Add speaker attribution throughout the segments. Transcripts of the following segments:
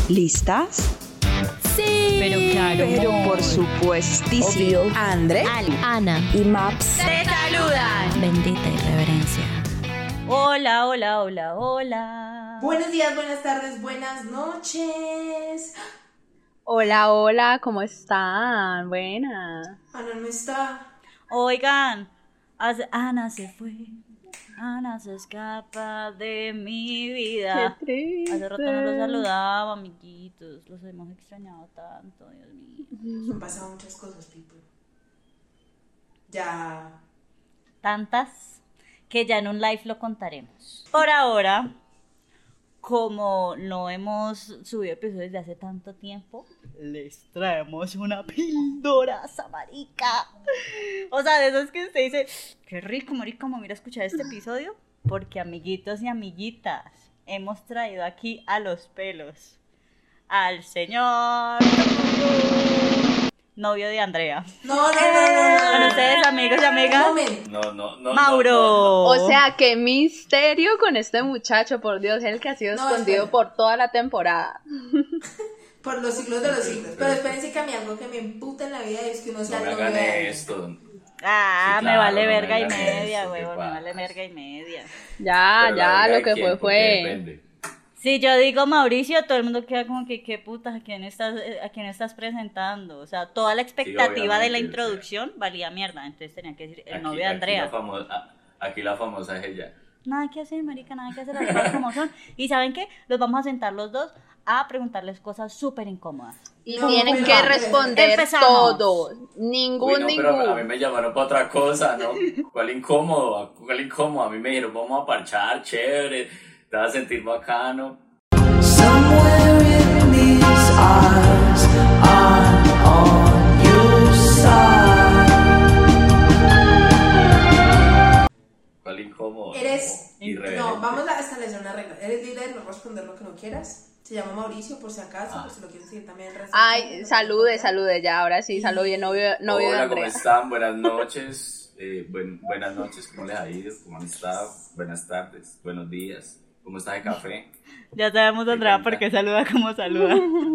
Speaker 1: ¿Listas?
Speaker 2: Sí.
Speaker 3: Pero claro.
Speaker 1: Pero por supuestísimo.
Speaker 2: Obvio.
Speaker 1: André,
Speaker 3: Ali,
Speaker 2: Ana
Speaker 1: y Maps.
Speaker 3: te saludan.
Speaker 2: Bendita irreverencia.
Speaker 3: Hola, hola, hola, hola.
Speaker 4: Buenos días, buenas tardes, buenas noches.
Speaker 5: Hola, hola, ¿cómo están? Buenas.
Speaker 4: Ana no está.
Speaker 3: Oigan, Ana se fue. Ana se escapa de mi vida.
Speaker 5: Qué triste.
Speaker 3: Hace rato no los saludaba, amiguitos. Los hemos extrañado tanto, Dios mío.
Speaker 4: Han pasado muchas cosas, people. Ya.
Speaker 3: Tantas que ya en un live lo contaremos. Por ahora, como no hemos subido episodios desde hace tanto tiempo, les traemos una pildoraza, marica. O sea, de esos que usted dice, qué rico, marica, como mira escuchar este episodio. Porque, amiguitos y amiguitas, hemos traído aquí a los pelos al señor novio de Andrea.
Speaker 4: No.
Speaker 3: Con ustedes, amigos y amigas,
Speaker 4: Un momento.
Speaker 6: No.
Speaker 3: Mauro.
Speaker 6: No.
Speaker 5: O sea, qué misterio con este muchacho, por Dios, el que ha sido
Speaker 4: No,
Speaker 5: escondido
Speaker 4: espera.
Speaker 5: por toda la temporada.
Speaker 4: Por los siglos de los siglos. Pero espérense que a mí algo que me emputa en la vida es que uno sea
Speaker 6: No me
Speaker 4: el novio
Speaker 6: hagan
Speaker 4: de alguien.
Speaker 6: esto.
Speaker 3: Ah,
Speaker 6: Sí,
Speaker 3: me
Speaker 6: claro,
Speaker 3: vale
Speaker 6: no me
Speaker 3: verga y
Speaker 6: hagan
Speaker 3: media,
Speaker 6: eso,
Speaker 3: huevón,
Speaker 6: ¿qué
Speaker 3: me
Speaker 6: pasa?
Speaker 3: vale verga y media.
Speaker 5: Ya,
Speaker 6: Pero la
Speaker 5: lo
Speaker 6: verga
Speaker 5: que
Speaker 6: de quién,
Speaker 5: fue,
Speaker 6: porque
Speaker 5: fue.
Speaker 6: depende.
Speaker 3: Si yo digo Mauricio, todo el mundo queda como que, ¿qué putas? ¿A quién estás presentando? O sea, toda la expectativa de la
Speaker 6: obviamente,
Speaker 3: introducción valía mierda. Entonces tenía que decir el novio de
Speaker 6: Aquí
Speaker 3: Andrea.
Speaker 6: Aquí la famosa es ella.
Speaker 3: Nada que hacer, marica, nada que hacer, las cosas como son. ¿Y saben qué? Los vamos a sentar los dos a preguntarles cosas súper incómodas.
Speaker 5: Y
Speaker 4: No,
Speaker 5: tienen
Speaker 4: pero
Speaker 5: que
Speaker 4: antes.
Speaker 5: responder
Speaker 3: Empezamos.
Speaker 5: todo.
Speaker 6: Uy,
Speaker 5: Ningún.
Speaker 6: no, pero a mí me llamaron para otra cosa, ¿no? ¿Cuál incómodo? ¿Cuál incómodo? A mí me dijeron, vamos a parchar, chévere, te vas a sentir bacano.
Speaker 7: Somewhere in these eyes, I'm on your side.
Speaker 6: ¿Cuál incómodo?
Speaker 4: Eres.
Speaker 6: Irreverente.
Speaker 4: No, vamos a establecer una regla. Eres libre de no responder lo que no quieras. Se llama Mauricio, por si acaso, por si lo quieres seguir también.
Speaker 5: Ay, salude, ya, ahora sí, salude, novio de
Speaker 6: Hola, ¿cómo
Speaker 5: Andrea.
Speaker 6: están? Buenas noches. Buenas noches, ¿cómo les ha ido? ¿Cómo han estado? Buenas tardes, buenos días. ¿Cómo está de café?
Speaker 3: Ya sabemos, Andrea, por qué saluda como saluda.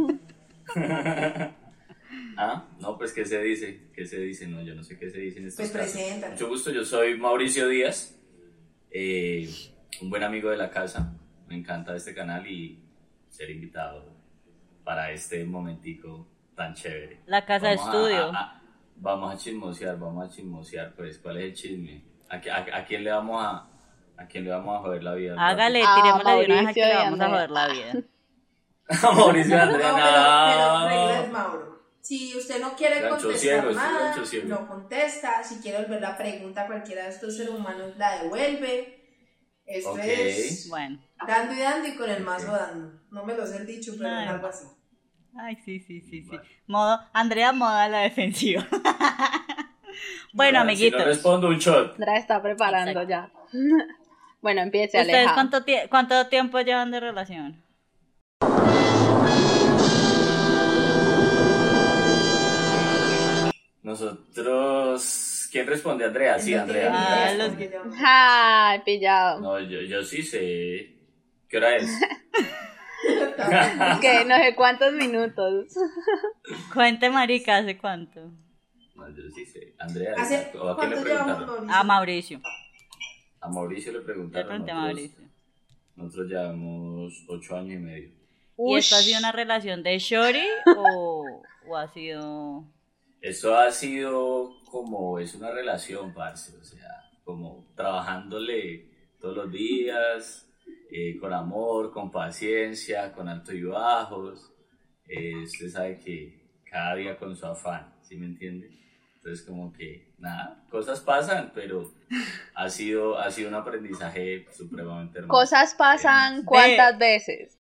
Speaker 6: Ah, no, pues ¿qué se dice? ¿Qué se dice? No, yo no sé qué se dice en estos
Speaker 4: Pues
Speaker 6: casos.
Speaker 4: preséntate.
Speaker 6: Mucho gusto, yo soy Mauricio Díaz, un buen amigo de la casa. Me encanta este canal y ser invitado para este momentico tan chévere.
Speaker 3: La casa de
Speaker 6: Vamos
Speaker 3: estudio.
Speaker 6: Vamos a chismosear, pues, ¿cuál es el chisme? ¿A quién le vamos a joder la vida?
Speaker 3: Hágale,
Speaker 5: Ah,
Speaker 3: tirémosle de una vez a
Speaker 5: Mauricio
Speaker 3: que le
Speaker 5: y
Speaker 3: vamos a
Speaker 5: Andrea.
Speaker 3: joder la vida.
Speaker 6: A Mauricio y Andrea,
Speaker 4: No, pero
Speaker 6: no.
Speaker 4: reglas, Mauro. Si usted no quiere
Speaker 6: Gancho
Speaker 4: contestar
Speaker 6: ciego, estoy
Speaker 4: nada,
Speaker 6: gancho ciego.
Speaker 4: no contesta. Si quiere volver la pregunta a cualquiera de estos seres humanos, la devuelve. Esto
Speaker 6: Ok.
Speaker 4: es
Speaker 3: Bueno.
Speaker 4: dando y con el mazo dando. No me lo sé el dicho, pero
Speaker 3: Ay.
Speaker 4: es algo así.
Speaker 3: Ay, sí. Andrea, moda a la defensiva. Bueno,
Speaker 6: Si
Speaker 3: amiguitos.
Speaker 6: no respondo, un shot.
Speaker 5: Andrea está preparando ya. Bueno, empiece,
Speaker 3: ¿Ustedes
Speaker 5: Aleja.
Speaker 3: cuánto tiempo llevan de relación?
Speaker 6: Nosotros... ¿Quién responde? Andrea, sí,
Speaker 4: No tiene ni
Speaker 6: Andrea.
Speaker 4: idea
Speaker 3: Ah, los
Speaker 4: cómo
Speaker 3: que-
Speaker 4: se llama.
Speaker 5: Ay, pillado.
Speaker 6: No, yo sí sé. ¿Qué hora es?
Speaker 5: Es que no sé cuántos minutos.
Speaker 3: Cuente, marica, ¿hace cuánto?
Speaker 6: No, yo sí sé. Andrea,
Speaker 4: ¿Hace
Speaker 6: ¿o a quién le
Speaker 4: cuánto llevamos,
Speaker 6: preguntaron?
Speaker 4: Mauricio?
Speaker 3: A Mauricio.
Speaker 6: A Mauricio le
Speaker 3: Le
Speaker 6: preguntaron.
Speaker 3: pregunté a
Speaker 6: nosotros-
Speaker 3: Mauricio.
Speaker 6: Nosotros llevamos 8 años y medio.
Speaker 3: ¿Y esto ha
Speaker 5: Ush.
Speaker 3: sido una relación de shorty o ha sido...?
Speaker 6: Eso ha sido como, es una relación, parce, o sea, como trabajándole todos los días, con amor, con paciencia, con altos y bajos. Usted sabe que cada día con su afán, ¿sí me entiende? Entonces como que, nada, cosas pasan, pero ha sido un aprendizaje supremamente hermoso.
Speaker 5: Cosas pasan cuántas veces.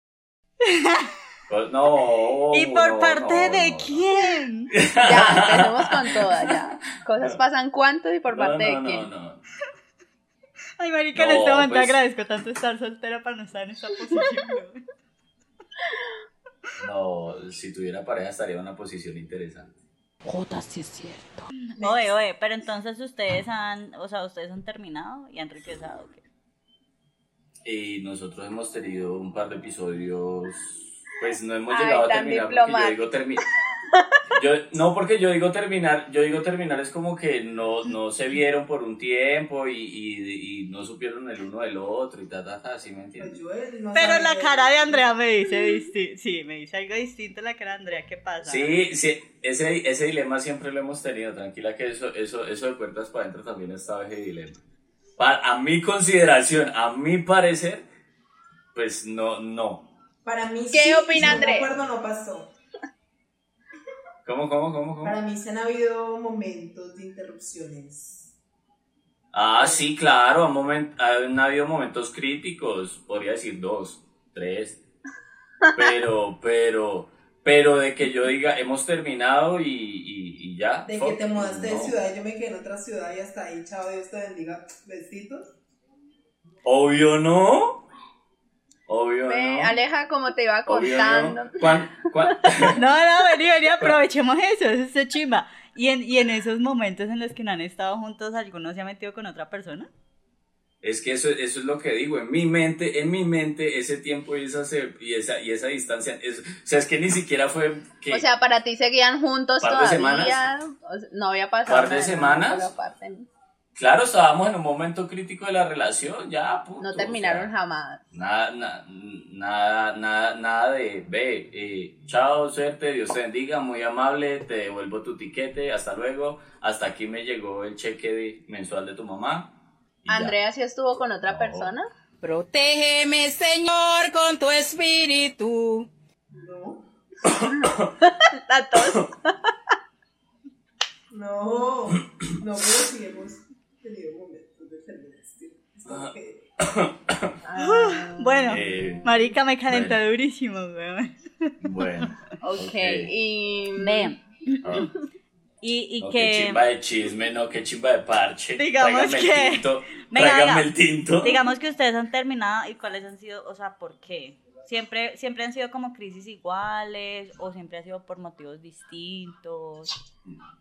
Speaker 6: No.
Speaker 3: ¿Y por
Speaker 6: no,
Speaker 3: parte
Speaker 6: no,
Speaker 3: de
Speaker 6: no.
Speaker 3: quién?
Speaker 5: Ya, empecemos con todas ya. Cosas pasan cuántos y por parte de quién.
Speaker 6: No.
Speaker 3: Ay, marica, en
Speaker 6: No,
Speaker 3: este momento
Speaker 6: pues-
Speaker 3: agradezco tanto estar soltera para no estar en esta posición.
Speaker 6: No, si tuviera pareja estaría en una posición interesante.
Speaker 2: Jota, sí es cierto.
Speaker 3: Oye, pero entonces ustedes han terminado y han regresado, ¿o qué?
Speaker 6: Y nosotros hemos tenido un par de episodios Pues no hemos
Speaker 5: Ay,
Speaker 6: llegado a
Speaker 5: tan
Speaker 6: terminar porque yo
Speaker 5: diplomático.
Speaker 6: digo terminar. Porque yo digo terminar es como que no se vieron por un tiempo y no supieron el uno del otro y ¿sí me entiendes?
Speaker 3: Pero la cara de Andrea me dice, sí, me dice algo distinto la cara de Andrea, ¿qué pasa?
Speaker 6: Sí, ese dilema siempre lo hemos tenido, tranquila que eso de puertas para adentro también estaba ese dilema. A mi consideración, a mi parecer, pues no.
Speaker 4: Para mí
Speaker 5: ¿Qué
Speaker 4: sí,
Speaker 5: opina
Speaker 4: si
Speaker 5: Andrés?
Speaker 4: no me acuerdo, no pasó.
Speaker 6: ¿Cómo?
Speaker 4: Para mí se han habido momentos de interrupciones.
Speaker 6: Ah, sí, claro, han habido momentos críticos, podría decir 2, 3, pero de que yo diga, hemos terminado y ya.
Speaker 4: De que te mudaste de
Speaker 6: no.
Speaker 4: ciudad y yo me quedé en otra ciudad y hasta ahí, chao, Dios te bendiga, besitos.
Speaker 6: Obvio no.
Speaker 5: Ve, Aleja, como te iba
Speaker 6: Obvio
Speaker 5: contando.
Speaker 6: no.
Speaker 3: No, vení, aprovechemos eso es chimba. Y en esos momentos en los que no han estado juntos, ¿alguno se ha metido con otra persona?
Speaker 6: Es que eso es lo que digo, en mi mente ese tiempo y esa distancia, o sea, es que ni siquiera fue que...
Speaker 5: O sea, para ti seguían juntos
Speaker 6: ¿Par de
Speaker 5: todavía.
Speaker 6: semanas?
Speaker 5: O sea, no había pasado.
Speaker 6: ¿Par de
Speaker 5: nada,
Speaker 6: semanas?
Speaker 5: pero aparte,
Speaker 6: Claro, estábamos en un momento crítico de la relación, ya, punto.
Speaker 5: no terminaron
Speaker 6: o sea,
Speaker 5: jamás.
Speaker 6: Nada de, chao, suerte, Dios te bendiga, muy amable, te devuelvo tu tiquete, hasta luego, hasta aquí me llegó el cheque mensual de tu mamá. y ya.
Speaker 5: ¿Andrea sí estuvo con otra
Speaker 6: No.
Speaker 5: persona?
Speaker 2: Protégeme, Señor, con tu espíritu.
Speaker 4: No,
Speaker 5: A todos.
Speaker 4: no, pero sí hemos tenido momentos de terminación. Es como que...
Speaker 3: Bueno, marica, me calentó
Speaker 6: bueno.
Speaker 3: durísimo, weón.
Speaker 6: Bueno.
Speaker 5: Ok, y...
Speaker 3: Ve,
Speaker 6: Ah.
Speaker 3: y
Speaker 6: No,
Speaker 3: que...
Speaker 6: qué chimba de chisme, no, qué chimba de parche.
Speaker 3: Digamos
Speaker 6: Tráigame
Speaker 3: que-
Speaker 6: el tinto,
Speaker 3: Venga,
Speaker 6: tráigame
Speaker 3: venga.
Speaker 6: el tinto.
Speaker 3: Digamos que ustedes han terminado y cuáles han sido, o sea, ¿por qué? ¿Siempre han sido como crisis iguales o siempre ha sido por motivos distintos?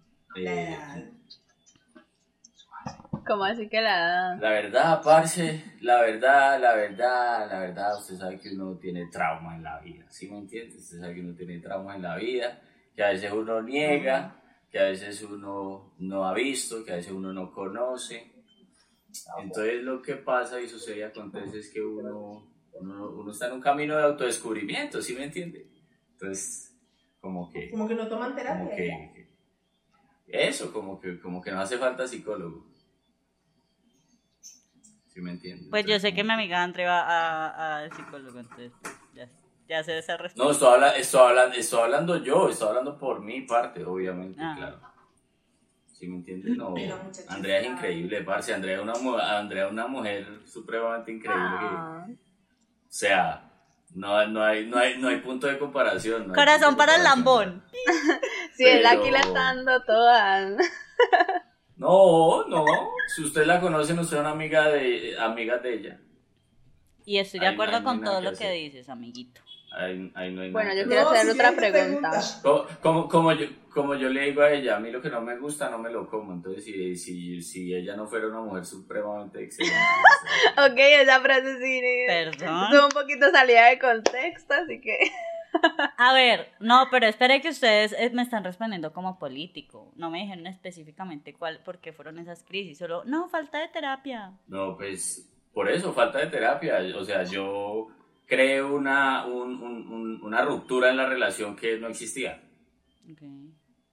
Speaker 5: ¿Cómo así que la...
Speaker 6: La verdad, parce, la verdad, usted sabe que uno tiene trauma en la vida, ¿sí me entiende? Usted sabe que uno tiene trauma en la vida, que a veces uno niega, que a veces uno no ha visto, que a veces uno no conoce. Entonces lo que pasa y sucede y acontece es que uno está en un camino de autodescubrimiento, ¿sí me entiende? Entonces, como que
Speaker 4: no toman terapia.
Speaker 6: como que eso, como que no hace falta psicólogo. ¿Sí me entiendes?
Speaker 3: Pues yo sé que mi amiga Andre va al psicólogo, entonces ya sé esa respuesta.
Speaker 6: No, estoy hablando por mi parte, obviamente,
Speaker 3: Ah.
Speaker 6: claro. ¿Sí me entiendes? No,
Speaker 4: Pero, muchachos,
Speaker 6: Andrea es
Speaker 4: ya.
Speaker 6: increíble, parce. Andrea es una mujer supremamente increíble.
Speaker 5: Ah.
Speaker 6: O sea, no hay punto de comparación. no hay
Speaker 3: Corazón
Speaker 6: punto de
Speaker 3: para el
Speaker 6: comparación.
Speaker 3: lambón.
Speaker 5: Sí, él
Speaker 6: Pero-
Speaker 5: aquí la está dando toda.
Speaker 6: No. Si usted la conoce, no soy una amiga de ella.
Speaker 3: Y estoy de
Speaker 6: Ahí no
Speaker 3: acuerdo
Speaker 6: hay
Speaker 3: con
Speaker 6: nada
Speaker 3: todo
Speaker 6: que
Speaker 3: lo que
Speaker 6: hacer.
Speaker 3: dices, amiguito.
Speaker 6: Ahí no hay
Speaker 5: Bueno,
Speaker 6: nada.
Speaker 5: yo quiero hacer otra pregunta.
Speaker 6: Como yo le digo a ella, a mí lo que no me gusta no me lo como. Entonces, si ella no fuera una mujer supremamente excelente.
Speaker 5: Ok, esa frase sí.
Speaker 3: Perdón.
Speaker 5: Estuvo un poquito salida de contexto, así que...
Speaker 3: A ver, no, pero espere que ustedes me están respondiendo como político. No me dijeron específicamente por qué fueron esas crisis. Solo, no, falta de terapia.
Speaker 6: No, pues por eso, falta de terapia. O sea, yo creé una ruptura en la relación que no existía.
Speaker 3: Okay.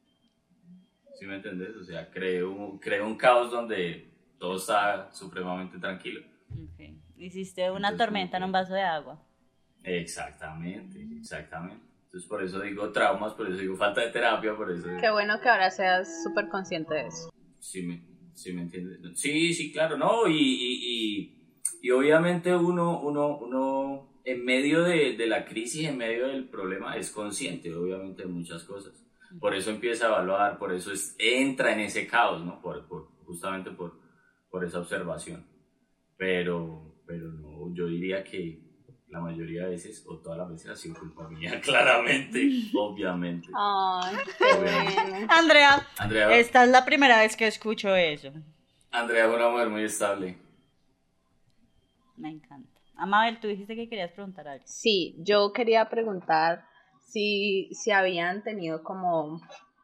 Speaker 6: ¿Sí me entendés? O sea, creé un caos donde todo estaba supremamente tranquilo.
Speaker 3: Okay. Hiciste una
Speaker 6: Entonces,
Speaker 3: tormenta en un vaso de agua.
Speaker 6: Exactamente. Entonces por eso digo traumas, por eso digo falta de terapia, por eso...
Speaker 5: Qué bueno que ahora seas súper consciente de eso.
Speaker 6: Sí me entiendes. Sí, claro, ¿no? Y obviamente uno en medio de la crisis, en medio del problema, es consciente, obviamente, de muchas cosas. Por eso empieza a evaluar, por eso entra en ese caos, ¿no? Justamente por esa observación. Pero no, yo diría que la mayoría de veces, o todas las veces, ha sido culpa mía, claramente, obviamente.
Speaker 5: Ay, qué bueno.
Speaker 3: Andrea,
Speaker 6: Andrea
Speaker 3: esta es la primera vez que escucho eso.
Speaker 6: es una mujer muy estable.
Speaker 3: Me encanta. Amabel, tú dijiste que querías preguntar algo.
Speaker 5: Sí, yo quería preguntar si habían tenido como,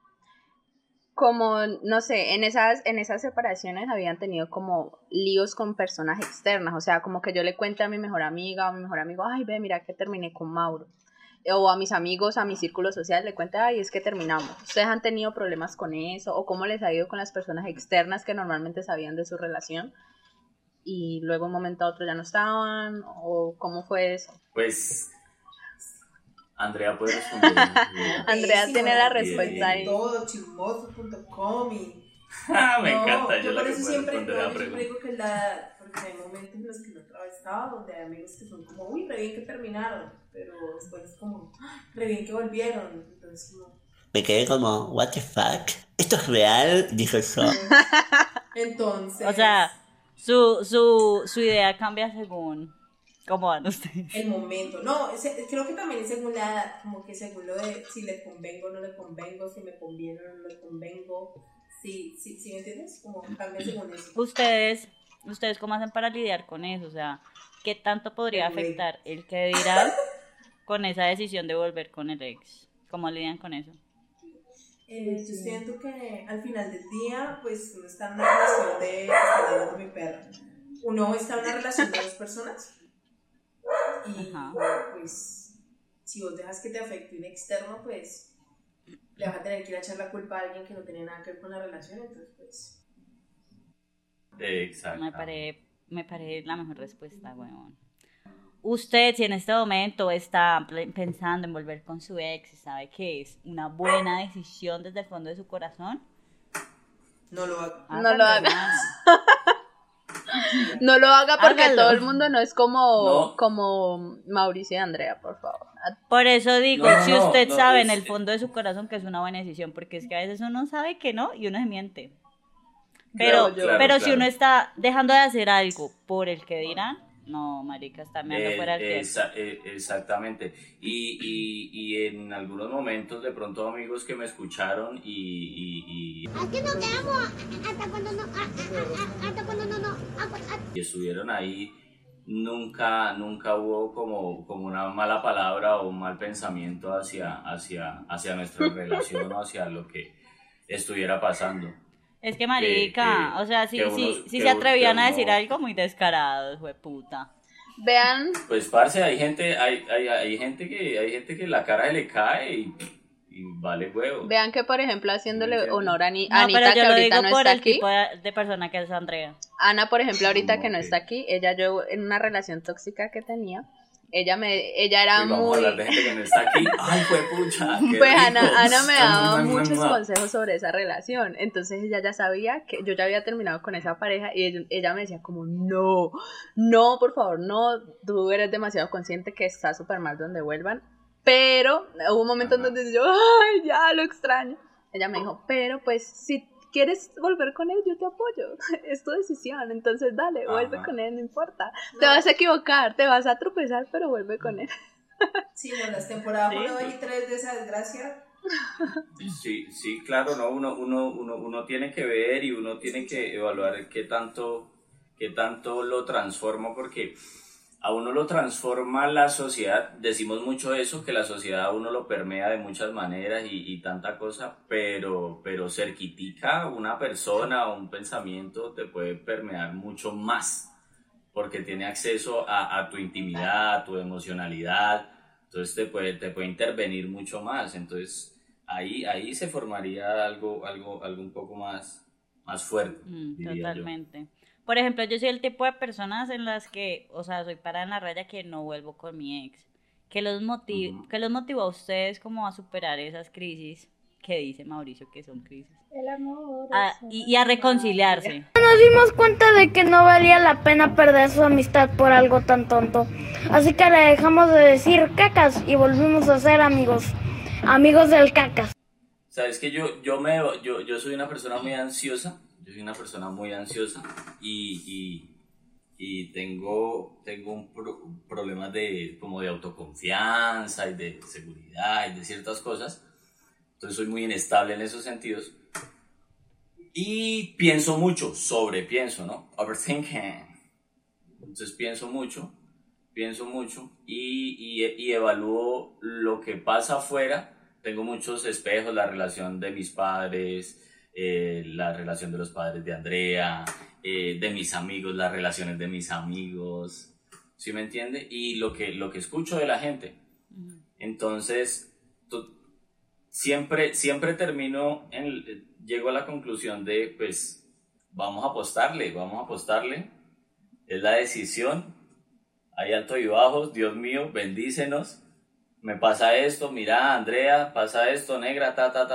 Speaker 5: no sé, en esas separaciones habían tenido como líos con personas externas, o sea, como que yo le cuente a mi mejor amiga o a mi mejor amigo, ay, ve, mira que terminé con Mauro. O a mis amigos, a mi círculo social, le cuente, ay, es que terminamos. ¿Ustedes han tenido problemas con eso? ¿O cómo les ha ido con las personas externas que normalmente sabían de su relación y luego un momento a otro ya no estaban? ¿O cómo fue eso?
Speaker 6: Pues Andrea puede responder.
Speaker 5: Andrea tiene la respuesta ahí.
Speaker 4: Todo, chismoso.com y...
Speaker 6: Me encanta, yo
Speaker 4: por
Speaker 6: la que
Speaker 4: eso
Speaker 6: puedo
Speaker 4: siempre,
Speaker 6: responder
Speaker 4: yo
Speaker 6: la
Speaker 4: siempre
Speaker 6: pregunta.
Speaker 4: digo que porque hay momentos en los que no estaba, donde hay amigos que son como, uy, re bien que terminaron, pero después es como, "Ah, re bien que volvieron", entonces como...
Speaker 8: Me quedé como, what the fuck, ¿esto es real? Dijo yo.
Speaker 4: Entonces...
Speaker 3: O sea, su idea cambia según cómo van ustedes.
Speaker 4: el momento, no, creo que también es según la edad, como que según lo de si le convengo o no le convengo, si me conviene o no le convengo, sí, ¿me entiendes? Como cambia según eso.
Speaker 3: ¿Ustedes cómo hacen para lidiar con eso? O sea, ¿qué tanto podría
Speaker 4: El güey.
Speaker 3: afectar el que dirán con esa decisión de volver con el ex? ¿Cómo lidian con eso?
Speaker 4: Yo siento que al final del día, pues uno está en una relación de, está hablando mi perra, uno está en una relación de dos personas y
Speaker 3: Ajá.
Speaker 4: pues si vos dejas que te afecte un externo, pues le vas a tener que ir a echar la culpa a alguien que no tenía nada que ver con la relación, entonces pues...
Speaker 6: Exacto.
Speaker 3: Me parece la mejor respuesta, weón. Usted, si en este momento está pensando en volver con su ex y sabe que es una buena decisión desde el fondo de su corazón,
Speaker 4: No lo hago.
Speaker 5: No lo haga. No lo haga porque
Speaker 3: Hágalo.
Speaker 5: todo el mundo no es
Speaker 6: No.
Speaker 5: como Mauricio y Andrea, por favor.
Speaker 3: Por eso digo,
Speaker 6: No,
Speaker 3: si
Speaker 6: no,
Speaker 3: usted
Speaker 6: no,
Speaker 3: sabe en el fondo de su corazón que es una buena decisión, porque es que a veces uno sabe que no y uno se miente. Pero,
Speaker 6: Claro,
Speaker 3: si
Speaker 6: claro.
Speaker 3: uno está dejando de hacer algo por el que dirán, no, marica, está meando fuera del tiempo.
Speaker 6: Exactamente. Y en algunos momentos, de pronto, amigos que me escucharon y estuvieron ahí, nunca hubo como una mala palabra o un mal pensamiento hacia nuestra relación o hacia lo que estuviera pasando.
Speaker 3: Es que marica,
Speaker 6: que-
Speaker 3: o sea, si
Speaker 6: que uno-
Speaker 3: se
Speaker 6: que
Speaker 3: atrevían a
Speaker 6: uno-
Speaker 3: decir algo muy descarados, puta.
Speaker 5: Vean,
Speaker 6: Pues, parce, hay gente que la cara se le cae y vale huevo.
Speaker 5: vean que por ejemplo haciéndole
Speaker 6: Entiendo.
Speaker 5: honor a
Speaker 3: No,
Speaker 5: Anita,
Speaker 3: pero
Speaker 5: que
Speaker 3: yo lo
Speaker 5: ahorita
Speaker 3: digo
Speaker 5: no
Speaker 3: por
Speaker 5: está
Speaker 3: el
Speaker 5: aquí.
Speaker 3: tipo de persona que es Andrea.
Speaker 5: Ana, por ejemplo, ahorita que no
Speaker 6: Ok.
Speaker 5: está aquí, yo en una relación tóxica que tenía, ella era
Speaker 6: Y vamos a hablar de
Speaker 5: muy...
Speaker 6: gente que no está aquí. ¡Ay, fue pucha! qué
Speaker 5: Pues
Speaker 6: rico!
Speaker 5: Ana me daba
Speaker 6: Mua, mua,
Speaker 5: muchos
Speaker 6: mua.
Speaker 5: consejos sobre esa relación, entonces ella ya sabía que yo ya había terminado con esa pareja y ella me decía como, no, por favor, no, tú eres demasiado consciente que está súper mal donde vuelvan, pero hubo un momento en
Speaker 6: Ajá.
Speaker 5: donde yo, ay, ya lo extraño. Ella me dijo, pero pues si quieres volver con él, yo te apoyo, es tu decisión, entonces dale, vuelve
Speaker 6: Ajá.
Speaker 5: con él, no importa, te vas a equivocar, te vas a tropezar, pero vuelve con él.
Speaker 4: Sí, no, las temporadas
Speaker 3: Sí.
Speaker 4: 1 y 3 de esa desgracia.
Speaker 6: Sí, claro, ¿no? Uno tiene que ver y uno tiene que evaluar qué tanto lo transforma, porque a uno lo transforma la sociedad. Decimos mucho eso, que la sociedad a uno lo permea de muchas maneras y tanta cosa, pero cerquitica una persona o un pensamiento te puede permear mucho más, porque tiene acceso a tu intimidad, a tu emocionalidad, entonces te puede intervenir mucho más. Entonces ahí se formaría algo un poco más fuerte, diría yo.
Speaker 3: Totalmente. Por ejemplo, yo soy el tipo de personas en las que, o sea, soy parada en la raya que no vuelvo con mi ex. ¿Qué los motivó a ustedes como a superar esas crisis que dice Mauricio que son crisis?
Speaker 5: El amor.
Speaker 3: Y a reconciliarse.
Speaker 9: Nos dimos cuenta de que no valía la pena perder su amistad por algo tan tonto. Así que le dejamos de decir cacas y volvimos a ser amigos del cacas.
Speaker 6: Sabes que yo soy una persona muy ansiosa. Yo soy una persona muy ansiosa y tengo un problema como de autoconfianza y de seguridad y de ciertas cosas. Entonces soy muy inestable en esos sentidos. Y pienso mucho, sobrepienso, ¿no? Overthinking. Entonces pienso mucho pienso mucho y evalúo lo que pasa afuera. Tengo muchos espejos, la relación de mis padres, la relación de los padres de Andrea, de mis amigos, las relaciones de mis amigos, ¿sí me entiende? Y lo que escucho de la gente. Entonces, siempre termino, llego a la conclusión de, pues, vamos a apostarle, es la decisión, hay altos y bajos, Dios mío, bendícenos, me pasa esto, mira, Andrea, pasa esto, negra,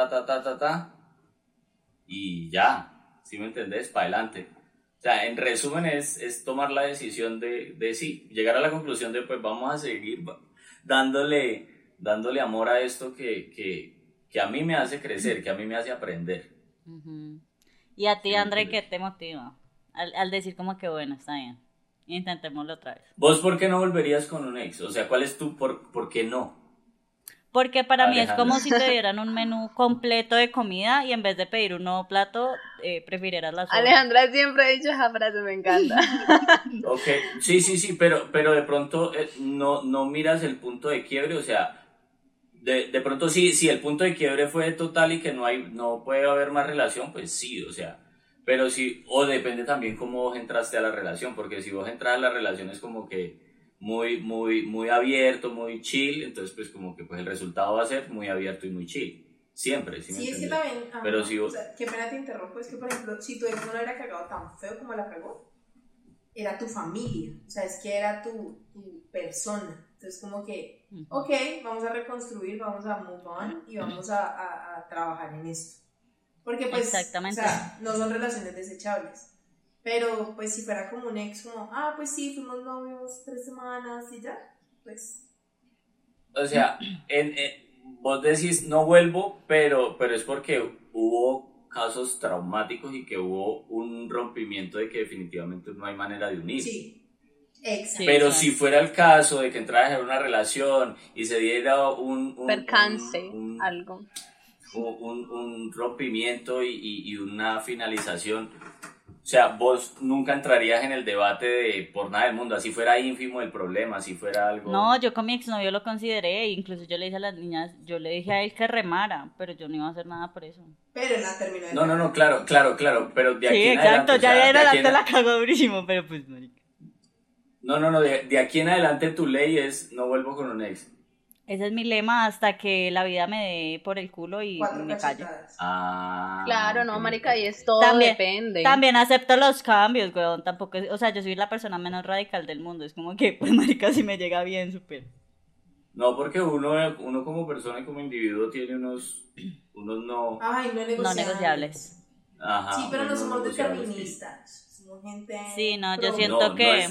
Speaker 6: y ya, ¿sí me entendés? Para adelante. O sea, en resumen es tomar la decisión de sí, llegar a la conclusión de, pues, vamos a seguir dándole amor a esto que a mí me hace crecer, que a mí me hace aprender.
Speaker 3: Uh-huh. ¿Y a ti, André, qué te motiva? Al decir como que bueno, está bien, intentémoslo otra vez.
Speaker 6: ¿Vos por qué no volverías con un ex? O sea, ¿cuál es tu por qué no?
Speaker 3: Porque para mí es
Speaker 6: Alejandra.
Speaker 3: como si te dieran un menú completo de comida y en vez de pedir un nuevo plato, prefirieras la sopa.
Speaker 5: Alejandra siempre ha dicho esa frase, me encanta.
Speaker 6: Ok, sí, pero de pronto no miras el punto de quiebre, o sea, de pronto si el punto de quiebre fue total y que no puede haber más relación, pues sí, o sea, pero sí, o depende también cómo vos entraste a la relación, porque si vos entras a la relación es como que muy abierto, muy chill, entonces pues como que pues el resultado va a ser muy abierto y muy chill, siempre, ¿sí me
Speaker 4: Sí, es que
Speaker 6: entiendes?
Speaker 4: también,
Speaker 6: Pero si
Speaker 4: o
Speaker 6: vos,
Speaker 4: sea, qué pena te interrumpo, es que por ejemplo, si tu ex no la hubiera cagado tan feo como la cagó, era tu familia, o sea, es que era tu persona, entonces como que, ok, vamos a reconstruir, vamos a move on y vamos a trabajar en esto, porque pues,
Speaker 3: Exactamente.
Speaker 4: o sea, no son relaciones desechables, pero pues si fuera como un ex, como, pues sí, fuimos novios 3 semanas y ya, pues...
Speaker 6: o sea, vos decís no vuelvo, pero es porque hubo casos traumáticos y que hubo un rompimiento de que definitivamente no hay manera de unir.
Speaker 4: Sí, exacto.
Speaker 6: Pero si fuera el caso de que entraras en una relación y se diera un
Speaker 5: Percance, algo.
Speaker 6: un rompimiento y una finalización, o sea, vos nunca entrarías en el debate de por nada del mundo, así fuera ínfimo el problema, si fuera algo...
Speaker 3: No, yo con mi exnovio lo consideré, incluso yo le dije a las niñas, yo le dije a él que remara, pero yo no iba a hacer nada por eso.
Speaker 4: Pero la terminó de
Speaker 6: No, claro, pero de aquí
Speaker 3: Sí,
Speaker 6: en
Speaker 3: exacto,
Speaker 6: adelante...
Speaker 3: ya
Speaker 6: o sea,
Speaker 3: de
Speaker 6: de aquí
Speaker 3: adelante
Speaker 6: en-
Speaker 3: la cagó durísimo, pero pues marica.
Speaker 6: No, de aquí en adelante tu ley es no vuelvo con un ex.
Speaker 3: Ese es mi lema hasta que la vida me dé por el culo y
Speaker 4: 4
Speaker 3: me callo.
Speaker 4: cachetadas.
Speaker 5: Claro, no,
Speaker 6: ok.
Speaker 5: marica, y es todo depende.
Speaker 3: También acepto los cambios, weón, tampoco, o sea, yo soy la persona menos radical del mundo, es como que, pues marica, si me llega bien, súper.
Speaker 6: No, porque uno como persona y como individuo tiene unos no...
Speaker 4: Ay, no negociables.
Speaker 3: No negociables.
Speaker 6: Ajá,
Speaker 4: Sí, pero no
Speaker 6: unos
Speaker 4: somos
Speaker 6: negociables, sí.
Speaker 4: deterministas. Somos gente...
Speaker 3: Sí, no, yo
Speaker 4: pro-
Speaker 3: siento que...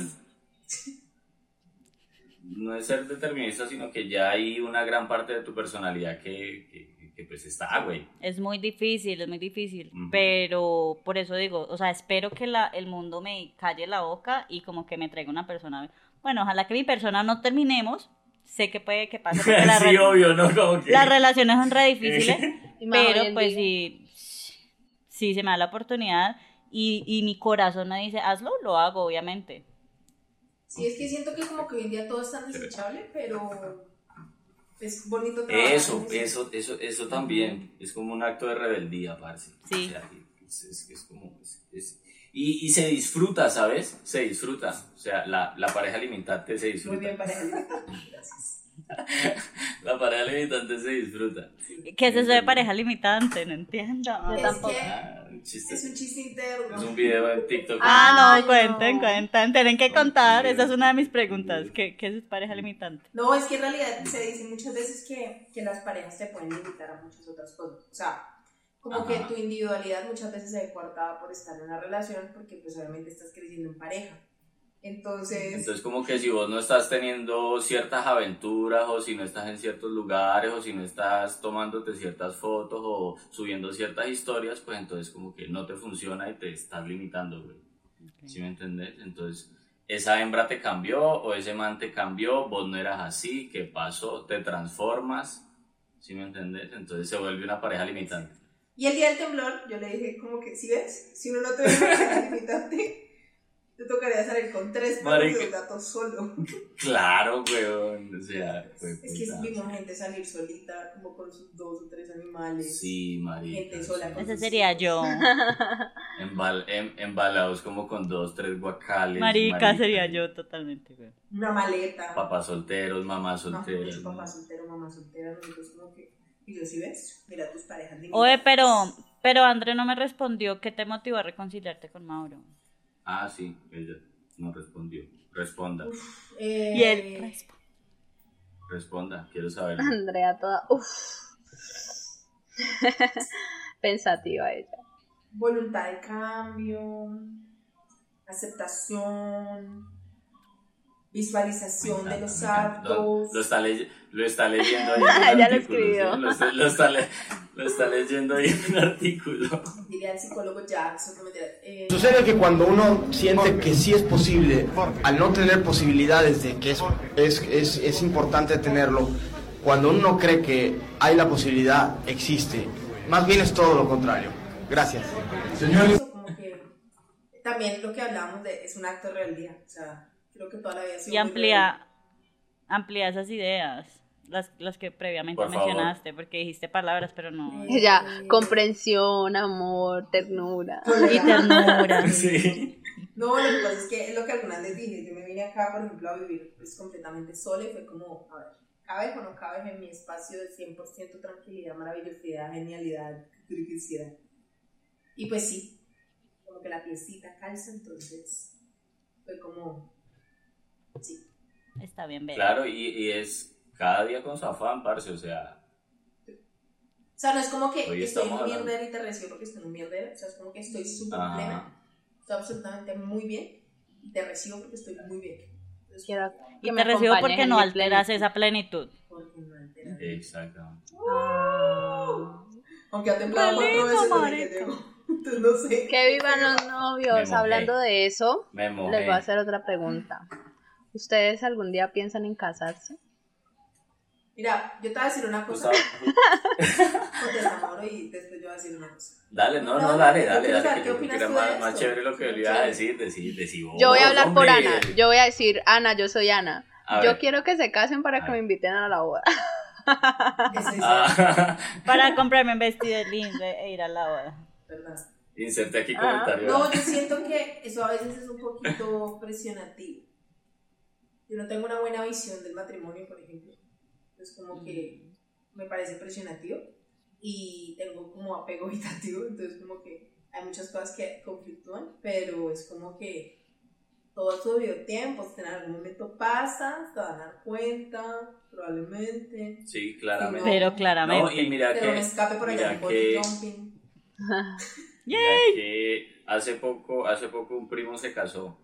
Speaker 6: No es ser determinista, sino que ya hay una gran parte de tu personalidad que pues está, güey.
Speaker 3: Es muy difícil,
Speaker 6: Ujú.
Speaker 3: pero por eso digo, o sea, espero que el mundo me calle la boca y como que me traiga una persona. Bueno, ojalá que mi persona no terminemos, sé que puede que pase, porque
Speaker 6: Sí, obvio, ¿no? Como que...
Speaker 3: las relaciones son re difíciles,
Speaker 5: Y más hoy
Speaker 3: pero
Speaker 5: en
Speaker 3: pues
Speaker 5: día.
Speaker 3: si se me da la oportunidad y mi corazón me dice, hazlo, lo hago, obviamente.
Speaker 4: Sí, es que siento que como que hoy en día todo es tan desechable, pero es bonito trabajar.
Speaker 6: Eso también es como un acto de rebeldía, parce.
Speaker 3: Sí.
Speaker 6: O sea, es como... Y se disfruta, ¿sabes? Se disfruta. O sea, la pareja limitante se disfruta.
Speaker 4: Muy bien, pareja. Gracias.
Speaker 6: La pareja limitante se disfruta.
Speaker 3: ¿Qué es eso de pareja limitante? No entiendo.
Speaker 5: Yo
Speaker 4: Es
Speaker 5: tampoco.
Speaker 6: Ah, un chiste.
Speaker 4: Es un chiste interno.
Speaker 6: Es un video en TikTok.
Speaker 3: Ah,
Speaker 5: Ay,
Speaker 3: no, cuenten,
Speaker 5: no.
Speaker 3: tienen que contar, esa es una de mis preguntas, ¿qué es pareja limitante?
Speaker 4: No, es que en realidad se dice muchas veces que las parejas te pueden limitar a muchas otras cosas. O sea, como
Speaker 6: Ajá.
Speaker 4: que tu individualidad muchas veces se ve coartada por estar en una relación porque pues obviamente estás creciendo en pareja. Entonces
Speaker 6: como que si vos no estás teniendo ciertas aventuras o si no estás en ciertos lugares o si no estás tomándote ciertas fotos o subiendo ciertas historias, pues entonces como que no te funciona y te estás limitando, güey. ¿Sí me entendés? Entonces, esa hembra te cambió o ese man te cambió, vos no eras así, ¿qué pasó? Te transformas, ¿sí me entendés? Entonces se vuelve una pareja limitante.
Speaker 4: y el día del temblor yo le dije como que, ¿sí ves? Si uno no te ve una pareja limitante, Te tocaría salir con 3 perros y 2 gatos solo.
Speaker 6: Claro, weón. O sea,
Speaker 4: es que vimos gente salir solita, como con sus 2 o 3 animales.
Speaker 6: Sí, marica.
Speaker 4: Gente sola.
Speaker 3: Ese sería yo.
Speaker 6: Embalados como con 2, 3 guacales.
Speaker 3: Marica, sería yo totalmente, güey.
Speaker 4: Una maleta.
Speaker 6: Papás solteros, mamás solteras.
Speaker 4: No, papá soltero, mamá soltera. Nosotros como que... Y yo, ¿sí ves? Mira tus parejas de
Speaker 3: Oye, pero André no me respondió. ¿Qué te motivó a reconciliarte con Mauro?
Speaker 6: Ah, sí, ella no respondió. Responda.
Speaker 3: Y él
Speaker 6: Responda, quiero saber.
Speaker 5: Andrea toda, pensativa ella.
Speaker 4: Voluntad de cambio, aceptación, visualización de los actos.
Speaker 6: Lo está leyendo ahí en
Speaker 5: Ya lo
Speaker 6: artículo,
Speaker 5: escribió.
Speaker 6: ¿sí? Lo está leyendo ahí en un artículo.
Speaker 4: Diría el psicólogo Jackson.
Speaker 10: Sucede que cuando uno siente que sí es posible, al no tener posibilidades de que es importante tenerlo, cuando uno cree que hay la posibilidad, existe. Más bien es todo lo contrario. Gracias.
Speaker 4: Señores. Como que también lo que hablábamos de es un acto de rebeldía. O sea, creo que toda la vida ha sido
Speaker 3: y amplía esas ideas, las que previamente
Speaker 6: Por favor.
Speaker 3: mencionaste, porque dijiste palabras, pero no.
Speaker 5: Ella, comprensión, amor, ternura.
Speaker 3: Y ternura.
Speaker 6: Sí.
Speaker 4: No, lo que pasa es que es lo que algunas les dije. Yo me vine acá, por ejemplo, a vivir pues completamente sola y fue como, a ver, ¿cabes o no cabes en mi espacio de 100% tranquilidad, maravillosidad, genialidad, que tú quisieras? Y pues sí, como que la piecita calza, entonces fue como, sí.
Speaker 3: Está bien, bella.
Speaker 6: Claro, y es cada día con su afán, parce, o sea.
Speaker 4: O sea, no es como que
Speaker 6: Hoy
Speaker 4: estoy en
Speaker 6: estamos
Speaker 4: un
Speaker 6: hablando.
Speaker 4: mierdero y te recibo porque estoy en un mierdero. O sea, es como que estoy súper
Speaker 6: Ajá.
Speaker 4: plena, estoy absolutamente muy bien y te recibo porque estoy muy bien. Entonces,
Speaker 5: Quiero
Speaker 3: Y
Speaker 5: que
Speaker 3: te
Speaker 5: me
Speaker 3: recibo
Speaker 5: acompañes
Speaker 3: porque
Speaker 5: en
Speaker 3: no
Speaker 5: mi
Speaker 3: alteras
Speaker 5: plenitud.
Speaker 3: esa plenitud.
Speaker 4: porque no alteras.
Speaker 6: Exactamente.
Speaker 4: Aunque ha temblado 4 veces desde que llegó. Entonces no sé.
Speaker 5: Que vivan los novios.
Speaker 6: Me mojé.
Speaker 5: Hablando de eso,
Speaker 6: Me mojé.
Speaker 5: les voy a hacer otra pregunta. ¿Ustedes algún día piensan en casarse?
Speaker 4: Mira, yo te voy a decir una cosa.
Speaker 6: Gustavo.
Speaker 4: Contesta, Mauro, y después yo voy a decir una cosa.
Speaker 6: Dale, no,
Speaker 4: No,
Speaker 6: dale,
Speaker 4: yo quiero saber
Speaker 6: que
Speaker 4: qué
Speaker 6: yo creo
Speaker 4: opinas
Speaker 6: que era
Speaker 4: tú de
Speaker 6: más
Speaker 4: esto.
Speaker 6: chévere lo que le iba a decir vos,
Speaker 5: Yo voy a hablar por
Speaker 6: hombre.
Speaker 5: Ana. Yo voy a decir, Ana, yo soy Ana.
Speaker 6: A
Speaker 5: Yo
Speaker 6: ver.
Speaker 5: quiero que se casen para que
Speaker 6: A
Speaker 5: me
Speaker 6: ver.
Speaker 5: inviten a la boda.
Speaker 6: Ah,
Speaker 3: Para comprarme un vestido lindo e ir a la boda.
Speaker 4: ¿Verdad?
Speaker 6: inserte aquí comentario.
Speaker 4: No, yo siento que eso a veces es un poquito presionativo. Yo no tengo una buena visión del matrimonio, por ejemplo. Entonces como que me parece presionativo y tengo como apego evitativo, entonces como que hay muchas cosas que conflictúan, pero es como que todo su debido tiempo, en algún momento pasa, te van a dar cuenta, probablemente.
Speaker 6: Sí, claramente.
Speaker 3: Pero claramente.
Speaker 6: No, y mira
Speaker 4: Pero
Speaker 6: que,
Speaker 4: me escape por allá
Speaker 6: mira
Speaker 4: con
Speaker 6: que,
Speaker 4: jumping.
Speaker 6: mira que hace poco un primo se casó.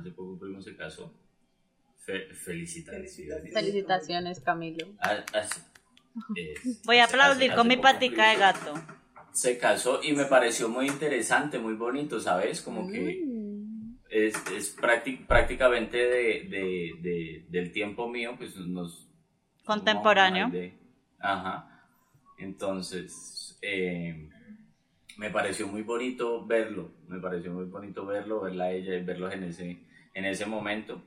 Speaker 6: Felicitaciones.
Speaker 5: Felicitaciones, Camilo.
Speaker 3: Voy a aplaudir con mi patica de gato.
Speaker 6: Se casó y me pareció muy interesante, muy bonito, ¿sabes? Como que es prácticamente del tiempo mío, pues nos...
Speaker 3: Contemporáneo.
Speaker 6: Ajá. Entonces, me pareció muy bonito verlo, verla a ella y verlos en ese momento.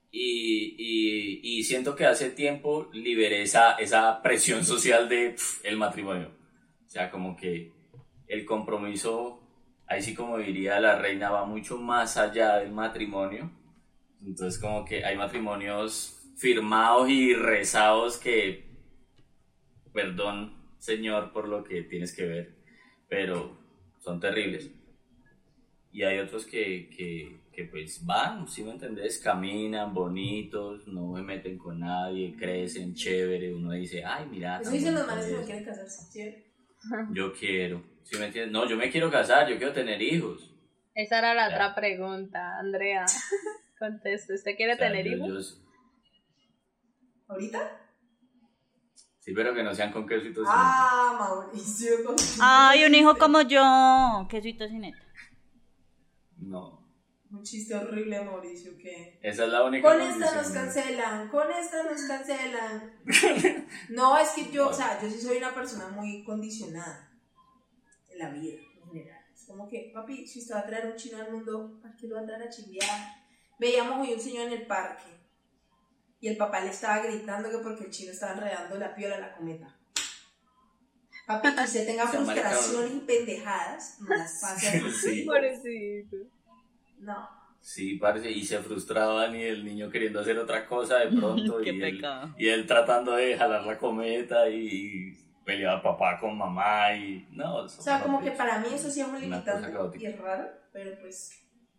Speaker 6: Y siento que hace tiempo liberé esa presión social de el matrimonio. O sea, como que el compromiso, ahí sí como diría la reina, va mucho más allá del matrimonio. Entonces como que hay matrimonios firmados y rezados que, perdón señor por lo que tienes que ver, pero son terribles. Y hay otros que pues van, si me entendés, caminan bonitos, no me meten con nadie, crecen, chévere, uno dice, ay, mira.
Speaker 4: Eso dicen los manes que no quieren casarse, ¿sí?
Speaker 6: Yo quiero, ¿sí me entiendes? No, yo me quiero casar, yo quiero tener hijos.
Speaker 5: Esa era la otra pregunta, Andrea. Conteste, ¿usted quiere tener hijos?
Speaker 4: ¿Ahorita?
Speaker 6: Sí, pero que no sean con queso y tocino.
Speaker 4: Ah, Mauricio.
Speaker 3: Ay, un hijo como yo. Queso y tocineta.
Speaker 6: No.
Speaker 4: Un chiste horrible, Mauricio, que...
Speaker 6: Esa es la única
Speaker 4: Con
Speaker 6: condición.
Speaker 4: esta nos cancelan. No, es que yo, o sea, yo sí soy una persona muy condicionada en la vida, en general. O Es como que, papi, si usted va a traer un chino al mundo, ¿para qué lo va a traer a chimbear? Veíamos hoy un señor en el parque y el papá le estaba gritando que porque el chino estaba enredando la piola a la cometa. Papi, que usted tenga frustraciones y pendejadas, no las pase así.
Speaker 6: Sí.
Speaker 5: Pobrecito.
Speaker 4: No.
Speaker 6: Sí, parce, y se frustraban y el niño queriendo hacer otra cosa de pronto
Speaker 3: Qué
Speaker 6: y,
Speaker 3: pecado.
Speaker 6: y él tratando de jalar la cometa y peleaba papá con mamá y no.
Speaker 4: O sea, como que para mí eso sí es muy
Speaker 6: Una cosa
Speaker 4: limitante
Speaker 6: caótica.
Speaker 4: y es raro, pero pues...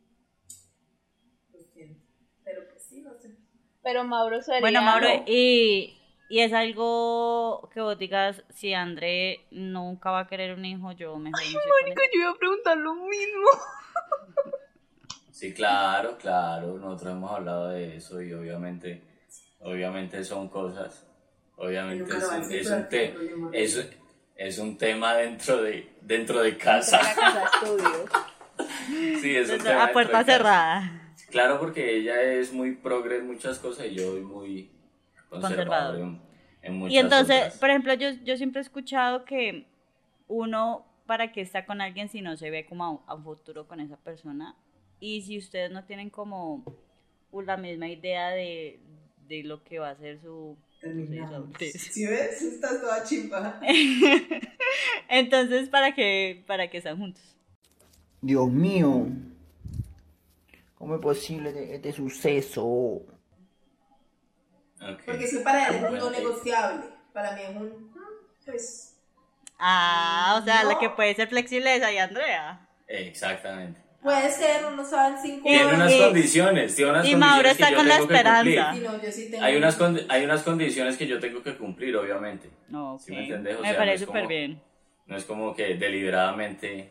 Speaker 4: Pero pues sí, no sé.
Speaker 5: Pero Mauro sería...
Speaker 3: Bueno, Mauro,
Speaker 5: ¿no?
Speaker 3: y es algo que vos digas, si André nunca va a querer un hijo, yo mejor no sé con él.
Speaker 5: Yo iba a preguntar lo mismo.
Speaker 6: Sí, claro, nosotros hemos hablado de eso y obviamente son cosas, obviamente
Speaker 4: Nunca lo va a hacer,
Speaker 6: es
Speaker 4: pero
Speaker 6: un,
Speaker 4: aquí hay problema.
Speaker 6: es un tema dentro de casa.
Speaker 5: Entre la casa de estudios.
Speaker 6: Sí, es un
Speaker 3: Desde-
Speaker 6: tema
Speaker 3: a puerta
Speaker 6: dentro de casa.
Speaker 3: cerrada.
Speaker 6: Claro, porque ella es muy progre en muchas cosas y yo soy muy conservador en muchas
Speaker 3: Y entonces,
Speaker 6: otras.
Speaker 3: por ejemplo, yo siempre he escuchado que uno, ¿para qué está con alguien si no se ve como a un futuro con esa persona? Y si ustedes no tienen como la misma idea de lo que va a ser su adultez.
Speaker 4: ¿Sí ves? Estás toda chimpa.
Speaker 3: Entonces, ¿para qué están juntos?
Speaker 11: Dios mío, ¿cómo es posible este suceso?
Speaker 6: Ok.
Speaker 4: Porque es que para él es un
Speaker 6: Bueno,
Speaker 4: no negociable. Para mí es un... Pues...
Speaker 3: Ah, o sea,
Speaker 4: No.
Speaker 3: la que puede ser flexible es ahí, Andrea.
Speaker 6: Exactamente.
Speaker 4: Puede ser, uno sabe en 5
Speaker 6: Tiene
Speaker 4: años.
Speaker 6: unas condiciones, tiene unas
Speaker 3: y
Speaker 6: condiciones
Speaker 3: Mauro
Speaker 6: que
Speaker 3: está
Speaker 6: yo
Speaker 3: con la
Speaker 6: tengo que cumplir.
Speaker 3: esperanza.
Speaker 4: Sí, no, yo sí tengo...
Speaker 6: Hay unas condiciones que yo tengo que cumplir, obviamente.
Speaker 3: No,
Speaker 6: ¿Sí me entendés? O
Speaker 3: me
Speaker 6: sea,
Speaker 3: parece
Speaker 6: no es
Speaker 3: súper
Speaker 6: como-
Speaker 3: bien.
Speaker 6: No es como que deliberadamente.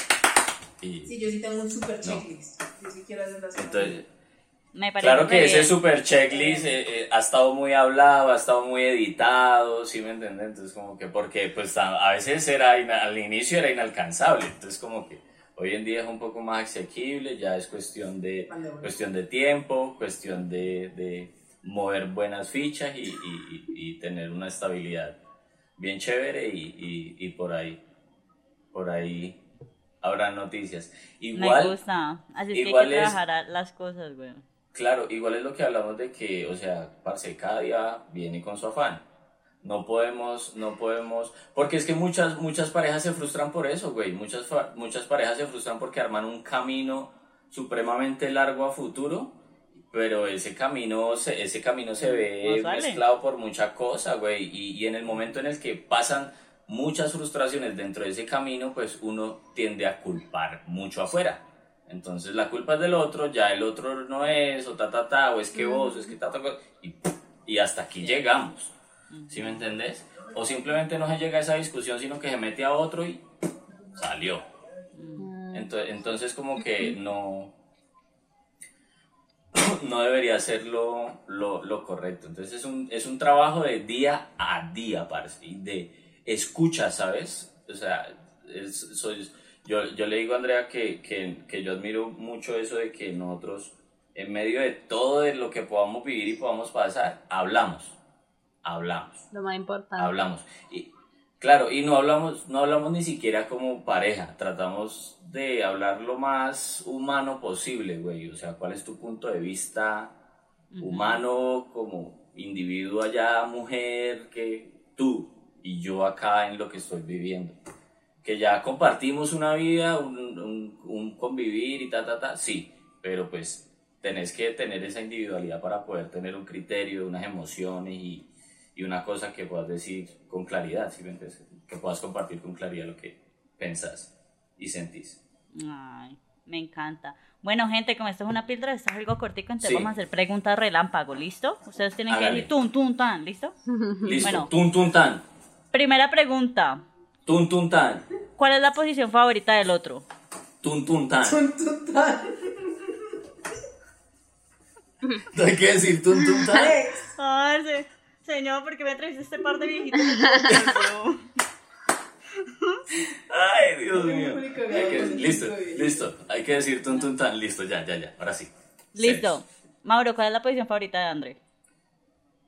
Speaker 6: Y,
Speaker 4: Sí, yo sí tengo un super checklist. Yo sí quiero hacer las cosas.
Speaker 6: entonces,
Speaker 3: Me parece
Speaker 6: claro que
Speaker 3: súper
Speaker 6: ese
Speaker 3: bien.
Speaker 6: super checklist ha estado muy hablado, ha estado muy editado, ¿sí me entiendes? Entonces como que, porque pues a veces al inicio era inalcanzable, entonces como que hoy en día es un poco más asequible, ya es cuestión de tiempo, cuestión de mover buenas fichas y tener una estabilidad bien chévere y por ahí habrá noticias. Igual,
Speaker 3: Me gusta. Así es que hay
Speaker 6: igual
Speaker 3: que
Speaker 6: es-
Speaker 3: trabajar las cosas, güey.
Speaker 6: Claro, igual es lo que hablamos de que, o sea, parce, cada día viene con su afán. No podemos, porque es que muchas parejas se frustran por eso, güey. Muchas parejas se frustran porque arman un camino supremamente largo a futuro, pero ese camino se ve
Speaker 3: No sale.
Speaker 6: mezclado por mucha cosa, güey. Y en el momento en el que pasan muchas frustraciones dentro de ese camino, pues uno tiende a culpar mucho afuera. Entonces la culpa es del otro, ya el otro no es, o o es que vos, o es que y hasta aquí llegamos. ¿Sí me entendés? O simplemente no se llega a esa discusión, sino que se mete a otro y salió. Entonces como que no debería ser lo correcto. Entonces es un trabajo de día a día, parce, y de escucha, ¿sabes? O sea, yo le digo a Andrea que yo admiro mucho eso de que nosotros, en medio de todo de lo que podamos vivir y podamos pasar, hablamos.
Speaker 5: Lo más importante.
Speaker 6: Hablamos. Y claro, y no hablamos ni siquiera como pareja, tratamos de hablar lo más humano posible, güey. O sea, ¿cuál es tu punto de vista humano como individuo allá, mujer, que tú y yo acá en lo que estoy viviendo? Que ya compartimos una vida, un convivir y sí, pero pues tenés que tener esa individualidad para poder tener un criterio, unas emociones y una cosa que puedas decir con claridad, ¿sí me entiendes? Que puedas compartir con claridad lo que pensás y sentís.
Speaker 3: Ay, me encanta. Bueno, gente, como esto es una píldora, esto es algo cortico, entonces
Speaker 6: Sí.
Speaker 3: vamos a hacer preguntas relámpago, ¿listo? Ustedes tienen que
Speaker 6: Hágale.
Speaker 3: decir tun, tun, tan, ¿listo?
Speaker 6: Listo,
Speaker 3: Bueno.
Speaker 6: tun tun tan,
Speaker 3: Primera pregunta.
Speaker 6: tun tun tan,
Speaker 3: ¿Cuál es la posición favorita del otro?
Speaker 6: tun tun tan.
Speaker 4: Total.
Speaker 6: No hay que decir tun tun tan.
Speaker 3: Ay, señor, ¿por qué me traes este par de viejitos?
Speaker 6: Ay, Dios mío.
Speaker 4: muy cagado.
Speaker 6: Listo. Hay que decir tun tun tan. Listo, ya. Ahora sí.
Speaker 3: Listo. Mauro, ¿cuál es la posición favorita de André?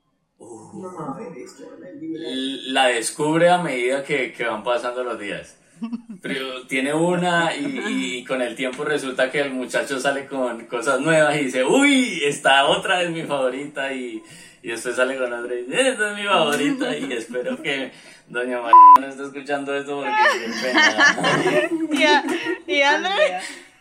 Speaker 4: No mames, esto es una individualidad.
Speaker 6: La descubre a medida que van pasando los días. Pero tiene una y con el tiempo resulta que el muchacho sale con cosas nuevas y dice, uy, esta otra es mi favorita y después sale con otra y dice, esta es mi favorita y espero que doña María no esté escuchando esto porque qué pena.
Speaker 3: ¿Y André?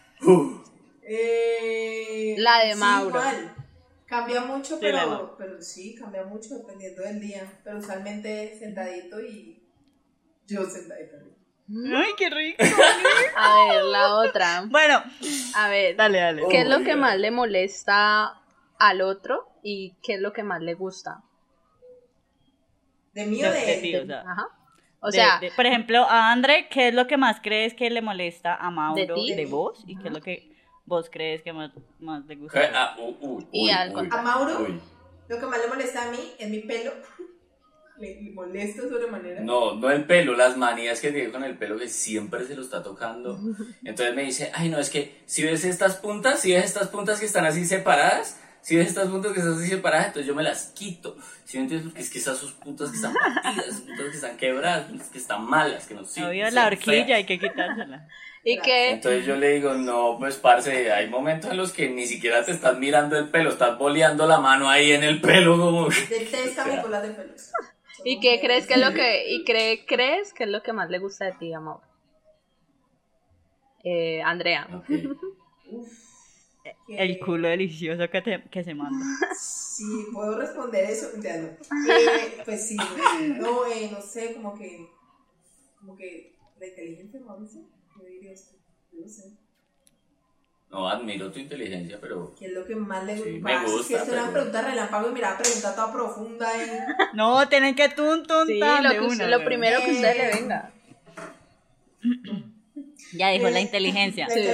Speaker 5: La de
Speaker 4: Sí,
Speaker 5: Mauro.
Speaker 4: igual. Cambia mucho,
Speaker 3: Sí, la de Mauro.
Speaker 4: pero sí, cambia mucho dependiendo del día. Pero usualmente sentadito y yo sentadito.
Speaker 3: Ay, qué rico.
Speaker 5: A ver, la otra.
Speaker 3: Bueno,
Speaker 5: A ver,
Speaker 3: dale.
Speaker 5: ¿qué es lo que más le molesta al otro y qué es lo que más le gusta?
Speaker 4: ¿De mí o de él?
Speaker 3: ti, o sea.
Speaker 5: Ajá. O sea,
Speaker 3: por ejemplo, a André, ¿qué es lo que más crees que le molesta a Mauro
Speaker 5: ¿De ti?
Speaker 3: de vos? ¿Y qué es lo que vos crees que más le gusta?
Speaker 5: Y al
Speaker 4: A Mauro, lo que más le molesta a mí es mi pelo. Le molesta sobremanera.
Speaker 6: No el pelo, las manías que tiene con el pelo que siempre se lo está tocando. Entonces me dice, ay no, es que si ves estas puntas que están así separadas, entonces yo me las quito. ¿Sí me entiendes? Porque es que esas sus puntas que están partidas, puntas que están quebradas, puntas que están malas, que no sirven.
Speaker 3: Obvio, la horquilla hay que quitársela.
Speaker 5: ¿y qué?
Speaker 6: Entonces yo le digo, no, pues parce, hay momentos en los que ni siquiera te estás mirando el pelo, estás boleando la mano ahí en el pelo como que...
Speaker 4: Detesta mi cola de pelos.
Speaker 5: ¿Y qué crees que es lo que crees que es lo que más le gusta de ti, amor? Andrea.
Speaker 6: Okay.
Speaker 3: El culo delicioso que se manda.
Speaker 4: Sí, puedo responder eso. Ya no. Pues sí, no sé, como que la inteligencia, Mauricio, ¿qué dirías tú? Yo no sé.
Speaker 6: No, admiro tu inteligencia, pero...
Speaker 4: ¿Qué es lo que más le gusta?
Speaker 6: Sí, me gusta,
Speaker 4: Si es una
Speaker 6: pero-
Speaker 4: pregunta relámpago y mira, pregunta toda profunda y...
Speaker 3: No, tienen que
Speaker 5: Sí, lo primero que usted le venga.
Speaker 3: Ya dijo la inteligencia.
Speaker 6: Sí,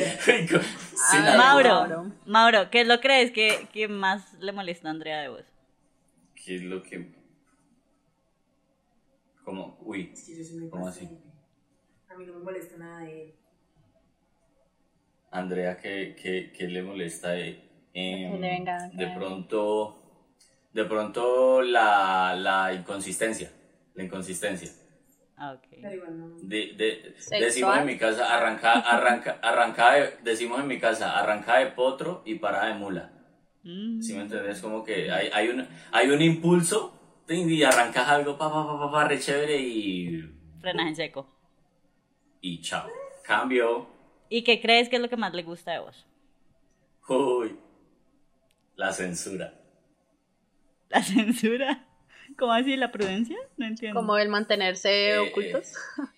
Speaker 3: Mauro, ¿qué es lo que crees que más le molesta a Andrea de vos?
Speaker 6: ¿Qué es lo que...? ¿Cómo? Uy,
Speaker 4: Es que yo soy muy
Speaker 6: ¿cómo así?
Speaker 4: paciente. A mí no me molesta nada de él.
Speaker 6: Andrea, ¿qué le molesta?
Speaker 5: Que le venga.
Speaker 6: De pronto la inconsistencia. La inconsistencia.
Speaker 3: Ah, ok.
Speaker 4: Pero igual no.
Speaker 6: Decimos en mi casa, decimos en mi casa, arranca de potro y parada de mula. ¿Sí me entendés? Como que hay un impulso y arrancas algo, re chévere y
Speaker 3: Frenas en seco.
Speaker 6: chao. Cambio.
Speaker 3: ¿Y qué crees que es lo que más le gusta de vos?
Speaker 6: Uy, la censura.
Speaker 3: ¿La censura? ¿Cómo así? ¿La prudencia? No entiendo.
Speaker 5: Como el mantenerse ocultos.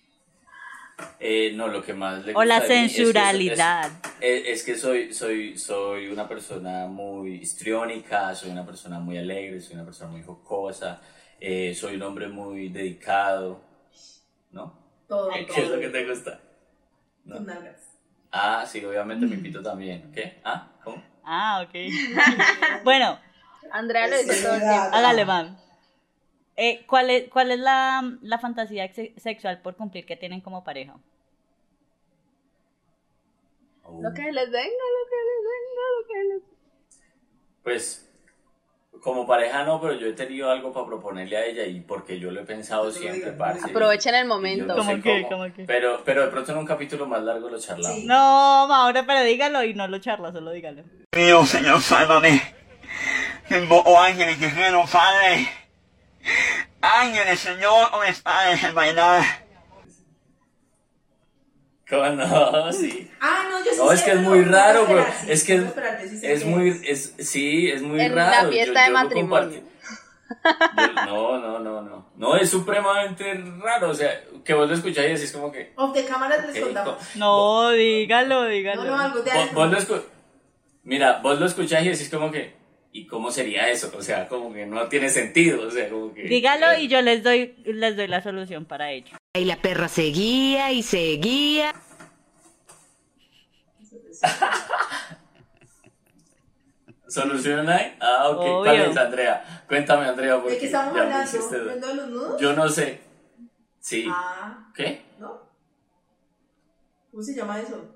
Speaker 6: No, lo que más le
Speaker 3: O la
Speaker 6: gusta de mí es que
Speaker 3: sensualidad.
Speaker 6: es que soy una persona muy histriónica, soy una persona muy alegre, soy una persona muy jocosa, soy un hombre muy dedicado, ¿no?
Speaker 4: Todo.
Speaker 6: ¿Qué es lo que te gusta? ¿No?
Speaker 4: Tus nalgas.
Speaker 6: Ah, sí, obviamente mi pito también. ¿Qué? ¿Ah? ¿Cómo?
Speaker 3: Ah, ok. Bueno,
Speaker 5: Andrea lo dice todo el tiempo.
Speaker 3: hágale, man. ¿Cuál es la fantasía sexual por cumplir que tienen como pareja?
Speaker 5: Lo que les venga, lo que les...
Speaker 6: Pues, como pareja no, pero yo he tenido algo para proponerle a ella y porque yo lo he pensado siempre, parce.
Speaker 5: Aprovechen el
Speaker 6: y
Speaker 5: momento.
Speaker 6: yo no sé
Speaker 3: ¿Cómo qué?
Speaker 6: cómo.
Speaker 3: ¿Cómo qué?
Speaker 6: Pero de pronto en un capítulo más largo lo charlamos.
Speaker 4: Sí.
Speaker 3: No, Mauro, pero dígalo y no lo charla, solo dígalo.
Speaker 11: Mío, Señor, sálvame. Invoco ángeles que no padre. Ángeles, Señor, o padres en bailar.
Speaker 6: ¿Cómo no? Sí.
Speaker 4: Ah, no, yo sí
Speaker 6: No,
Speaker 4: sé,
Speaker 6: es que es
Speaker 4: pero
Speaker 6: muy
Speaker 4: no
Speaker 6: raro,
Speaker 4: puedo
Speaker 6: güey.
Speaker 4: esperar, sí,
Speaker 6: Es que
Speaker 4: no puedo esperar, yo sí sé
Speaker 6: es
Speaker 4: que
Speaker 6: muy,
Speaker 4: es.
Speaker 6: es muy
Speaker 5: En
Speaker 6: raro.
Speaker 5: la fiesta de
Speaker 6: lo
Speaker 5: matrimonio.
Speaker 6: No. No, es supremamente raro. O sea, que vos lo escuchás y decís como que.
Speaker 4: Off the cámaras les
Speaker 6: ok,
Speaker 4: contamos.
Speaker 3: No, dígalo.
Speaker 4: No, algo de
Speaker 6: Mira, vos lo escuchás y decís como que. ¿Y cómo sería eso? O sea, como que no tiene sentido. O sea, como que.
Speaker 3: Dígalo y yo les doy la solución para ello.
Speaker 1: Y la perra seguía y seguía.
Speaker 6: ¿Solución hay? Ah, ok.
Speaker 3: Obvio.
Speaker 6: ¿Cuál es, Andrea? Cuéntame, Andrea, porque
Speaker 4: ¿De qué estamos
Speaker 6: ya me
Speaker 4: hablando?
Speaker 6: hiciste
Speaker 4: ¿Viendo de los nudos?
Speaker 6: Yo no sé. Sí.
Speaker 4: Ah,
Speaker 6: ¿Qué?
Speaker 4: ¿no? ¿Cómo se llama eso?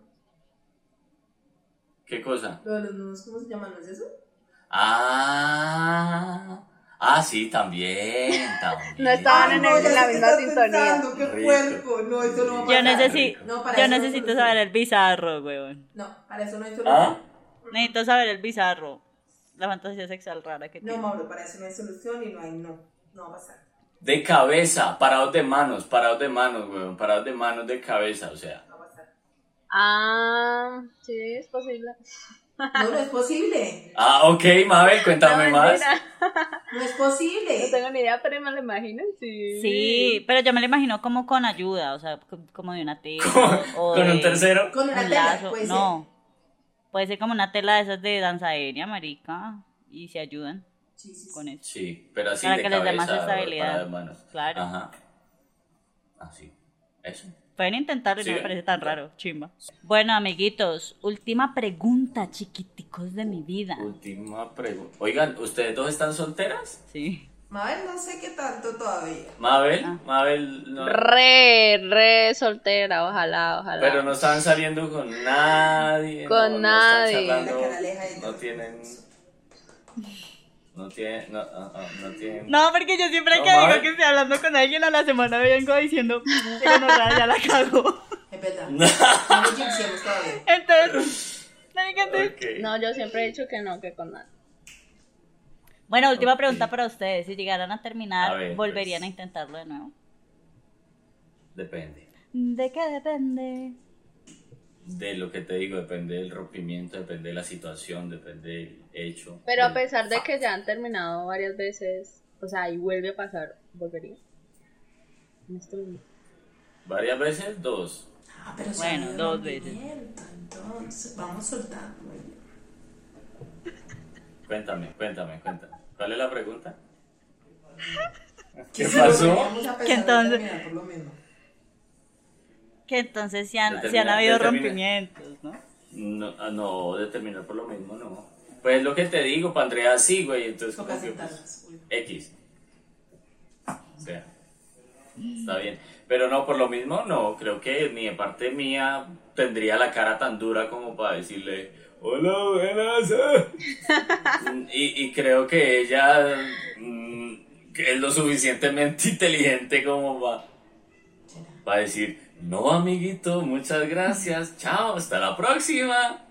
Speaker 6: ¿Qué cosa?
Speaker 4: Lo de los nudos, ¿cómo se llama? ¿No es eso?
Speaker 6: Ah, Ah, sí, también.
Speaker 5: No estaban
Speaker 4: Ay,
Speaker 5: en,
Speaker 4: no,
Speaker 5: en
Speaker 4: ya
Speaker 5: la
Speaker 4: sé qué
Speaker 5: misma
Speaker 4: estás
Speaker 5: sintonía.
Speaker 4: pensando, qué
Speaker 6: Rico.
Speaker 4: puerco. No, eso no va a
Speaker 3: Yo,
Speaker 4: pasar. No, para
Speaker 3: yo
Speaker 4: eso no hay
Speaker 3: necesito
Speaker 4: solución.
Speaker 3: saber el bizarro, weón.
Speaker 4: No, para eso no hay solución.
Speaker 6: ¿Ah?
Speaker 3: Necesito saber el bizarro. La fantasía sexual rara que
Speaker 4: No,
Speaker 3: tiene.
Speaker 4: Mauro, para eso no hay solución y no hay no. No va a pasar.
Speaker 6: De cabeza, parados de manos, weón. Parados de manos, de cabeza, o sea.
Speaker 4: No va a pasar.
Speaker 5: Ah, sí, es posible.
Speaker 4: No, no es posible.
Speaker 6: Ah, ok, Mabel, cuéntame
Speaker 5: No,
Speaker 6: más.
Speaker 5: mentira.
Speaker 4: No es posible.
Speaker 5: No tengo ni idea, pero me lo imagino, sí.
Speaker 3: Sí, pero yo me lo imagino como con ayuda, o sea, como de una tela. o
Speaker 6: Con
Speaker 3: de
Speaker 6: un tercero.
Speaker 4: Con una
Speaker 3: un
Speaker 4: tela,
Speaker 3: lazo.
Speaker 4: puede
Speaker 3: No, puede ser como una tela de esas de danza aérea, marica, y se ayudan
Speaker 4: ser. Sí.
Speaker 3: con eso.
Speaker 6: Sí, pero así
Speaker 3: Para
Speaker 6: de
Speaker 3: que les dé
Speaker 6: cabeza,
Speaker 3: más estabilidad.
Speaker 6: parado de manos.
Speaker 3: Claro.
Speaker 6: Ajá. Así. Eso.
Speaker 3: Pueden intentarlo y
Speaker 6: Sí.
Speaker 3: no me parece tan raro, chimba. Bueno, amiguitos, última pregunta, chiquiticos de mi vida.
Speaker 6: Última pregunta. Oigan, ¿ustedes dos están solteras?
Speaker 3: Sí.
Speaker 4: Mabel, no sé qué tanto todavía.
Speaker 6: Mabel,
Speaker 3: Ah.
Speaker 6: Mabel, no.
Speaker 5: Re soltera, ojalá.
Speaker 6: Pero no están saliendo con nadie.
Speaker 5: Con
Speaker 6: no,
Speaker 5: nadie.
Speaker 6: No están
Speaker 4: La
Speaker 6: charlando,
Speaker 4: canaleja y
Speaker 6: no
Speaker 4: todo.
Speaker 6: tienen. No tienen. No tienen.
Speaker 3: No, porque yo siempre
Speaker 6: No,
Speaker 3: que digo
Speaker 6: Mabel.
Speaker 3: que estoy hablando con alguien a la semana vengo diciendo que no, ya la cago.
Speaker 4: Es verdad. No nos jinxemos todavía.
Speaker 3: Entonces, marica, entonces-
Speaker 6: Ok.
Speaker 5: No, yo siempre he dicho que no, que con nada.
Speaker 3: Bueno, última
Speaker 6: Ok.
Speaker 3: pregunta para ustedes. Si llegaran a terminar,
Speaker 6: A ver,
Speaker 3: ¿volverían
Speaker 6: pues.
Speaker 3: a intentarlo de nuevo?
Speaker 6: Depende.
Speaker 3: ¿De qué depende?
Speaker 6: De lo que te digo, depende del rompimiento, depende de la situación, depende del hecho.
Speaker 5: Pero a
Speaker 6: del
Speaker 5: pesar de
Speaker 6: fact.
Speaker 5: que ya han terminado varias veces, o sea, y vuelve a pasar, ¿volvería? En este momento.
Speaker 6: Varias veces, dos.
Speaker 4: Ah, pero
Speaker 3: Bueno,
Speaker 4: se ha
Speaker 3: dos
Speaker 4: rompimiento, entonces, vamos soltando.
Speaker 6: Cuéntame. ¿Cuál es la pregunta? ¿Qué
Speaker 4: Si
Speaker 6: pasó?
Speaker 4: volveríamos a pensar
Speaker 3: Que
Speaker 4: en
Speaker 3: entonces-
Speaker 4: terminar por lo mismo.
Speaker 3: Que entonces sí han
Speaker 6: Determina-
Speaker 3: habido
Speaker 6: determina.
Speaker 3: rompimientos, ¿no?
Speaker 6: No, determinar por lo mismo, no. Pues lo que te digo, pa' Andrea, sí, güey, entonces
Speaker 4: Toca
Speaker 6: como que, pues,
Speaker 4: aceptarlas. Uy.
Speaker 6: X. O sea, está bien. Pero no, por lo mismo, no. Creo que ni de parte mía tendría la cara tan dura como para decirle, hola, buenas. Y creo que ella que es lo suficientemente inteligente como para decir, no, amiguito, muchas gracias, chao, hasta la próxima.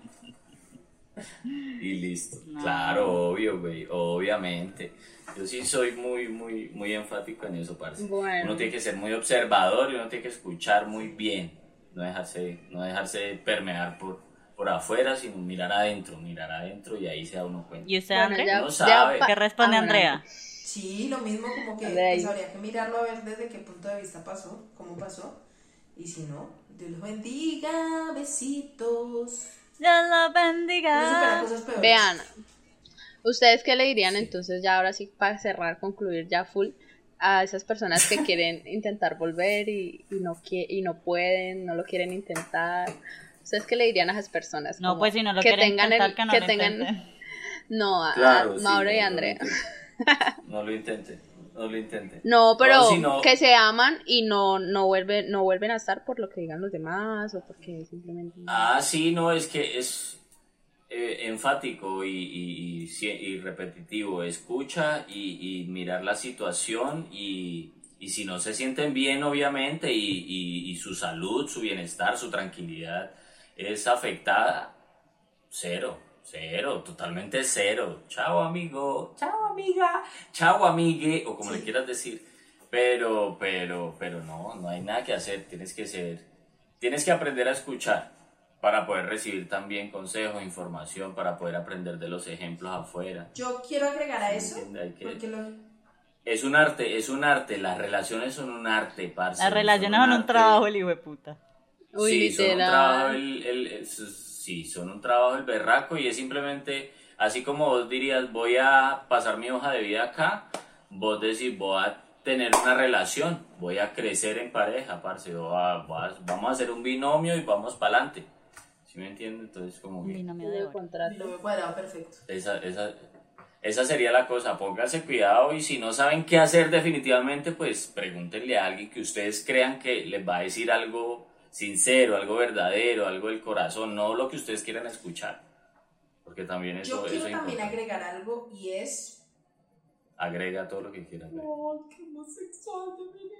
Speaker 6: Y listo.
Speaker 3: No.
Speaker 6: Claro, obvio, güey, obviamente. Yo sí soy muy enfático en eso, parce.
Speaker 5: Bueno.
Speaker 6: Uno tiene que ser muy observador y uno tiene que escuchar muy bien. No dejarse permear por afuera, sino mirar adentro y ahí se da uno cuenta.
Speaker 3: ¿Y usted,
Speaker 5: Bueno,
Speaker 3: André?
Speaker 5: ya-
Speaker 6: Uno sabe.
Speaker 3: ¿Qué responde
Speaker 5: Ah,
Speaker 3: Andrea?
Speaker 4: Sí, lo mismo, como que
Speaker 5: De ahí.
Speaker 4: pues, habría que mirarlo a ver desde qué punto de vista pasó, cómo pasó. Y si no, Dios los bendiga, besitos.
Speaker 3: Dios lo
Speaker 4: No supera
Speaker 3: bendiga.
Speaker 4: cosas peores.
Speaker 5: Vean, ¿ustedes qué le dirían entonces ya ahora sí para cerrar, concluir ya full a esas personas que quieren intentar volver y no pueden, no lo quieren intentar? ¿Ustedes qué le dirían a esas personas?
Speaker 3: No,
Speaker 5: Como
Speaker 3: pues si no lo quieren intentar, que no lo
Speaker 5: tengan,
Speaker 3: intenten.
Speaker 5: no, a
Speaker 6: Claro, sí,
Speaker 5: Mauro y
Speaker 6: no,
Speaker 5: Andrea.
Speaker 6: No lo intente.
Speaker 5: No, pero
Speaker 6: No, si no-
Speaker 5: que se aman y no vuelven a estar por lo que digan los demás o porque simplemente...
Speaker 6: Ah, sí, no, es que es enfático y repetitivo. Escucha y mirar la situación y si no se sienten bien, obviamente, y su salud, su bienestar, su tranquilidad es afectada, cero, totalmente cero. Chao, amigo, chao, amiga, chao, amigue, o como le quieras decir. Pero no hay nada que hacer. Tienes que aprender a escuchar para poder recibir también consejos, información, para poder aprender de los ejemplos afuera.
Speaker 4: Yo quiero agregar a eso,
Speaker 6: Hay que-
Speaker 4: porque
Speaker 6: Es un arte, las relaciones son un arte, parce.
Speaker 3: Las relaciones son un
Speaker 6: arte.
Speaker 3: trabajo, el hijo de puta.
Speaker 5: Uy,
Speaker 6: Sí, son un
Speaker 5: literal.
Speaker 6: trabajo sí, son un trabajo el berraco y es simplemente, así como vos dirías, voy a pasar mi hoja de vida acá, vos decís, voy a tener una relación, voy a crecer en pareja, parce, vamos a hacer un binomio y vamos para adelante. ¿Sí me entiendes? Entonces como que
Speaker 3: Binomio
Speaker 5: De
Speaker 3: de oro.
Speaker 5: contrato.
Speaker 4: lo veo cuadrado perfecto.
Speaker 6: esa sería la cosa, pónganse cuidado y si no saben qué hacer definitivamente, pues pregúntenle a alguien que ustedes crean que les va a decir algo sincero, algo verdadero, algo del corazón, no lo que ustedes quieran escuchar, porque también
Speaker 4: Yo
Speaker 6: eso
Speaker 4: quiero
Speaker 6: es
Speaker 4: también
Speaker 6: importante.
Speaker 4: agregar algo y es
Speaker 6: agrega todo lo que quieras.
Speaker 4: Oh, qué homosexual de mi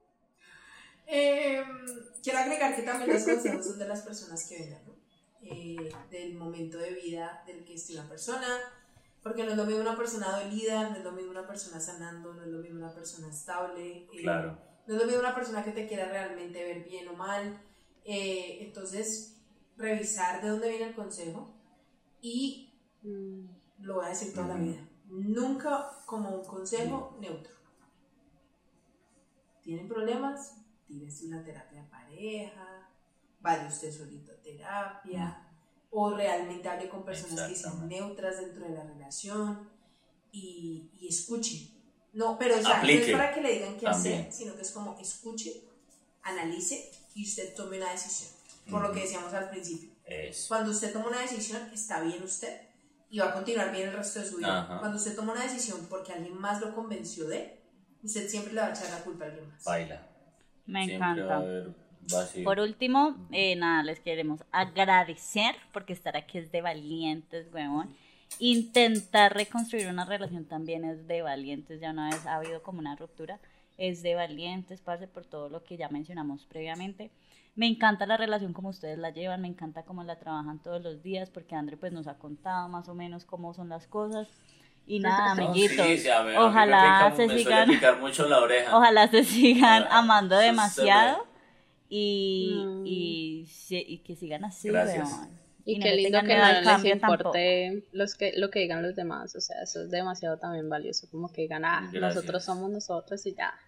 Speaker 4: quiero agregar que también los consejos son de las personas que vengan, ¿no? Del momento de vida del que esté una persona, porque no es lo mismo una persona dolida, no es lo mismo una persona sanando, no es lo mismo una persona estable,
Speaker 6: Claro.
Speaker 4: no es lo mismo una persona que te quiera realmente ver bien o mal. Entonces, revisar de dónde viene el consejo y lo voy a decir toda la vida, nunca como un consejo neutro. ¿Tienen problemas? Tírese una terapia de pareja, vaya usted solito a terapia, o realmente hable con personas que sean neutras dentro de la relación y escuche. No, pero o sea, no es para que le digan qué hacer, sino que es como escuche, analice y usted tome una decisión. Por lo que decíamos al principio. Cuando usted toma una decisión, está bien usted y va a continuar bien el resto de su vida. Ajá. Cuando usted toma una decisión porque alguien más lo convenció de, usted siempre le va a echar la culpa a alguien más.
Speaker 6: Baila.
Speaker 3: Me encanta. Por último, nada, les queremos agradecer porque estar aquí es de valientes, huevón. Intentar reconstruir una relación también es de valientes. Ya una vez ha habido como una ruptura, es de valientes, parce, por todo lo que ya mencionamos previamente. Me encanta la relación como ustedes la llevan, me encanta cómo la trabajan todos los días, porque André pues nos ha contado más o menos cómo son las cosas. Y nada, amiguitos,
Speaker 6: sí,
Speaker 3: ojalá se sigan,
Speaker 6: picar mucho la oreja.
Speaker 3: Ojalá se sigan amando demasiado y que sigan así, weón.
Speaker 5: Y qué lindo que no les importe lo que digan los demás, o sea, eso es demasiado también valioso, como que digan, nosotros somos nosotros y ya.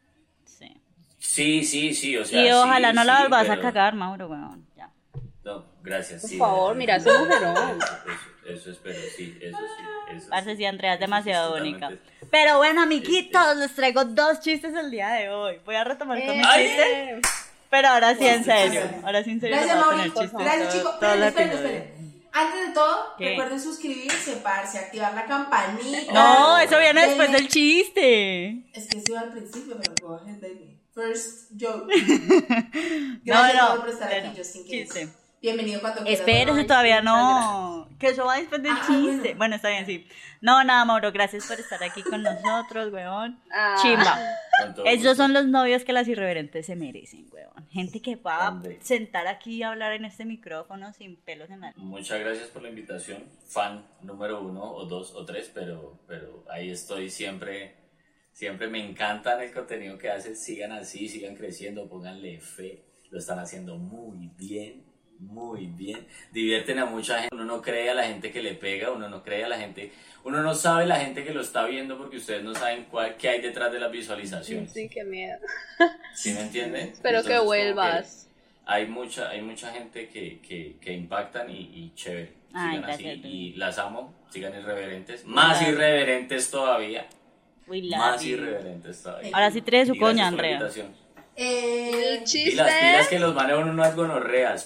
Speaker 6: Sí, o sea,
Speaker 3: y ojalá no la vuelvas a cagar, Mauro, weón, ya.
Speaker 6: No, gracias.
Speaker 5: Por favor, mira, ese mujerón.
Speaker 6: Eso espero, sí, eso sí.
Speaker 3: Parce, sí, Andrea es demasiado bonita. Pero bueno, amiguitos, les traigo 2 chistes el día de hoy. Voy a retomar con mis chistes, pero ahora sí en serio. Ahora sí en serio.
Speaker 4: Gracias, Mauricio. Gracias, chicos. Esperen. Antes de todo, recuerden suscribirse, parce, activar la campanita.
Speaker 3: No, eso viene después del chiste.
Speaker 4: Es que eso iba al principio, pero go ahead, baby. First joke.
Speaker 3: Gracias
Speaker 4: por estar aquí, just in case.
Speaker 3: Chiste.
Speaker 4: Bienvenido cuando quieras.
Speaker 3: Espérese, todavía no. Que eso va después del chiste. Bueno, está bien, sí. No, nada, Mauro, gracias por estar aquí con nosotros, weón. Chimba. Esos son los novios que las irreverentes se merecen, weón. Gente que va a sentar aquí y hablar en este micrófono sin pelos en la...
Speaker 6: Muchas gracias por la invitación. Fan número 1 o 2 o 3, pero ahí estoy siempre. Siempre me encantan el contenido que hacen. Sigan así, sigan creciendo, pónganle fe. Lo están haciendo muy bien. Muy bien, divierten a mucha gente. Uno no cree a la gente que le pega, uno no cree a la gente, uno no sabe la gente que lo está viendo porque ustedes no saben qué hay detrás de las visualizaciones.
Speaker 5: Sí, qué miedo.
Speaker 6: ¿Sí me entienden?
Speaker 5: Espero que vuelvas.
Speaker 6: Hay mucha gente que impactan y chévere. Sigan así y las amo, sigan irreverentes, más irreverentes todavía. Más irreverentes todavía.
Speaker 3: Ahora sí trae su coña, Andrea.
Speaker 5: El chiste.
Speaker 6: Pilas que los manejan unas gonorreas.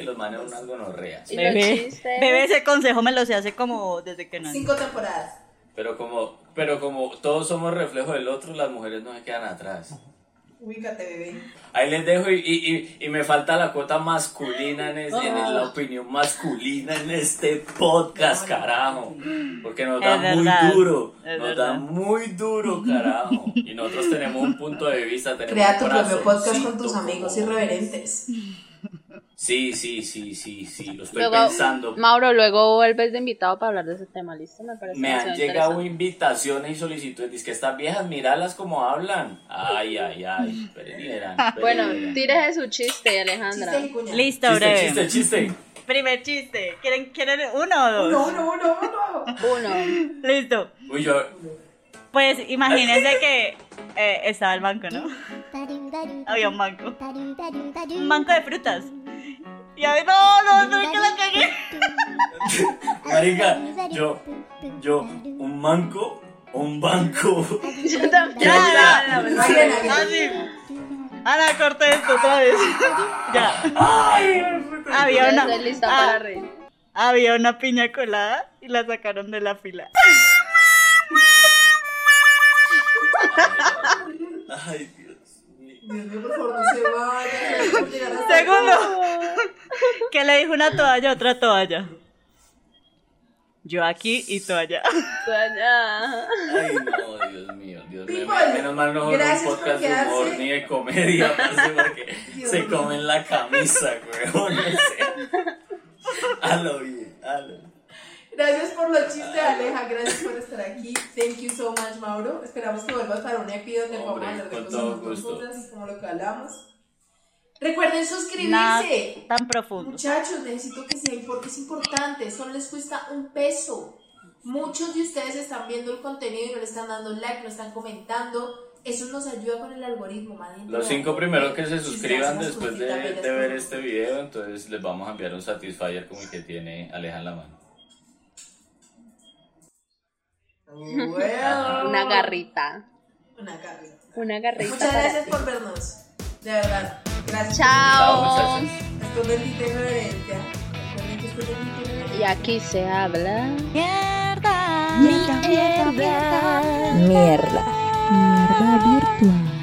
Speaker 3: Bebé, ese consejo me lo sé hace como desde que no.
Speaker 4: 5 temporadas.
Speaker 6: Pero como todos somos reflejo del otro, las mujeres no se quedan atrás.
Speaker 4: Ubícate, bebé.
Speaker 6: Ahí les dejo y me falta la cuota masculina en la opinión masculina en este podcast, carajo. Porque nos da muy duro, carajo. Y nosotros tenemos un punto de vista.
Speaker 4: Crea tu propio podcast con tus amigos irreverentes.
Speaker 6: Sí, lo estoy pensando.
Speaker 5: Mauro, luego vuelves de invitado para hablar de ese tema, ¿listo?
Speaker 6: Me han llegado invitaciones y solicitudes. Dice que estas viejas, míralas como hablan. Ay.
Speaker 5: Bueno, tírese su chiste, Alejandra.
Speaker 3: Listo, breve.
Speaker 6: Chiste.
Speaker 3: Primer chiste. ¿Quieren 1 o 2?
Speaker 5: Uno.
Speaker 3: Listo.
Speaker 6: Uy, yo...
Speaker 3: Pues imagínense que estaba el banco, ¿no? Había un banco. Un banco de frutas. Y a ver, no, que la cagué.
Speaker 6: Marica, yo, un banco.
Speaker 5: Yo también.
Speaker 3: Ana, corta esto otra vez. Ya. Había una piña colada y la sacaron de la fila.
Speaker 6: Ay, Dios mío.
Speaker 4: Dios mío, por favor, no se vaya.
Speaker 3: Segundo. ¿Qué le dijo una toalla a otra toalla? Yo aquí y tú allá.
Speaker 6: Ay, no, Dios mío.
Speaker 4: People,
Speaker 6: Menos mal no es un
Speaker 4: gracias por
Speaker 6: podcast de humor
Speaker 4: quedarse.
Speaker 6: ni de comedia, parce, porque
Speaker 4: Dios
Speaker 6: se
Speaker 4: mío.
Speaker 6: comen la camisa, weón. Halo bien, halo.
Speaker 4: Gracias por los chistes, Aleja. Gracias por estar aquí. Thank you so much, Mauro. Esperamos que vuelvas para un epi donde podamos
Speaker 6: Hombre,
Speaker 4: hablar de
Speaker 6: con
Speaker 4: cosas
Speaker 6: todo
Speaker 4: más
Speaker 6: gusto.
Speaker 4: profundas y como lo que hablamos. Recuerden suscribirse.
Speaker 3: Nada tan profundo.
Speaker 4: Muchachos, necesito que sea es importante. Solo les cuesta $1. Muchos de ustedes están viendo el contenido y no le están dando like, no están comentando. Eso nos ayuda con el algoritmo, madre.
Speaker 6: Los 5 primeros que se suscriban
Speaker 4: Gracias,
Speaker 6: después de
Speaker 4: Julieta,
Speaker 6: ver
Speaker 4: bellas
Speaker 6: este video, entonces les vamos a enviar un Satisfyer como el que tiene Aleja en la mano.
Speaker 4: Well.
Speaker 5: Una garrita.
Speaker 4: Una garrita.
Speaker 5: Una garrita.
Speaker 4: Muchas
Speaker 5: para
Speaker 4: gracias
Speaker 5: ti.
Speaker 4: por vernos. De verdad. Gracias.
Speaker 5: Chao.
Speaker 4: Esto es bendita herencia. Recuerden que esto es bendita herencia.
Speaker 5: Y aquí se habla.
Speaker 12: Mierda virtual.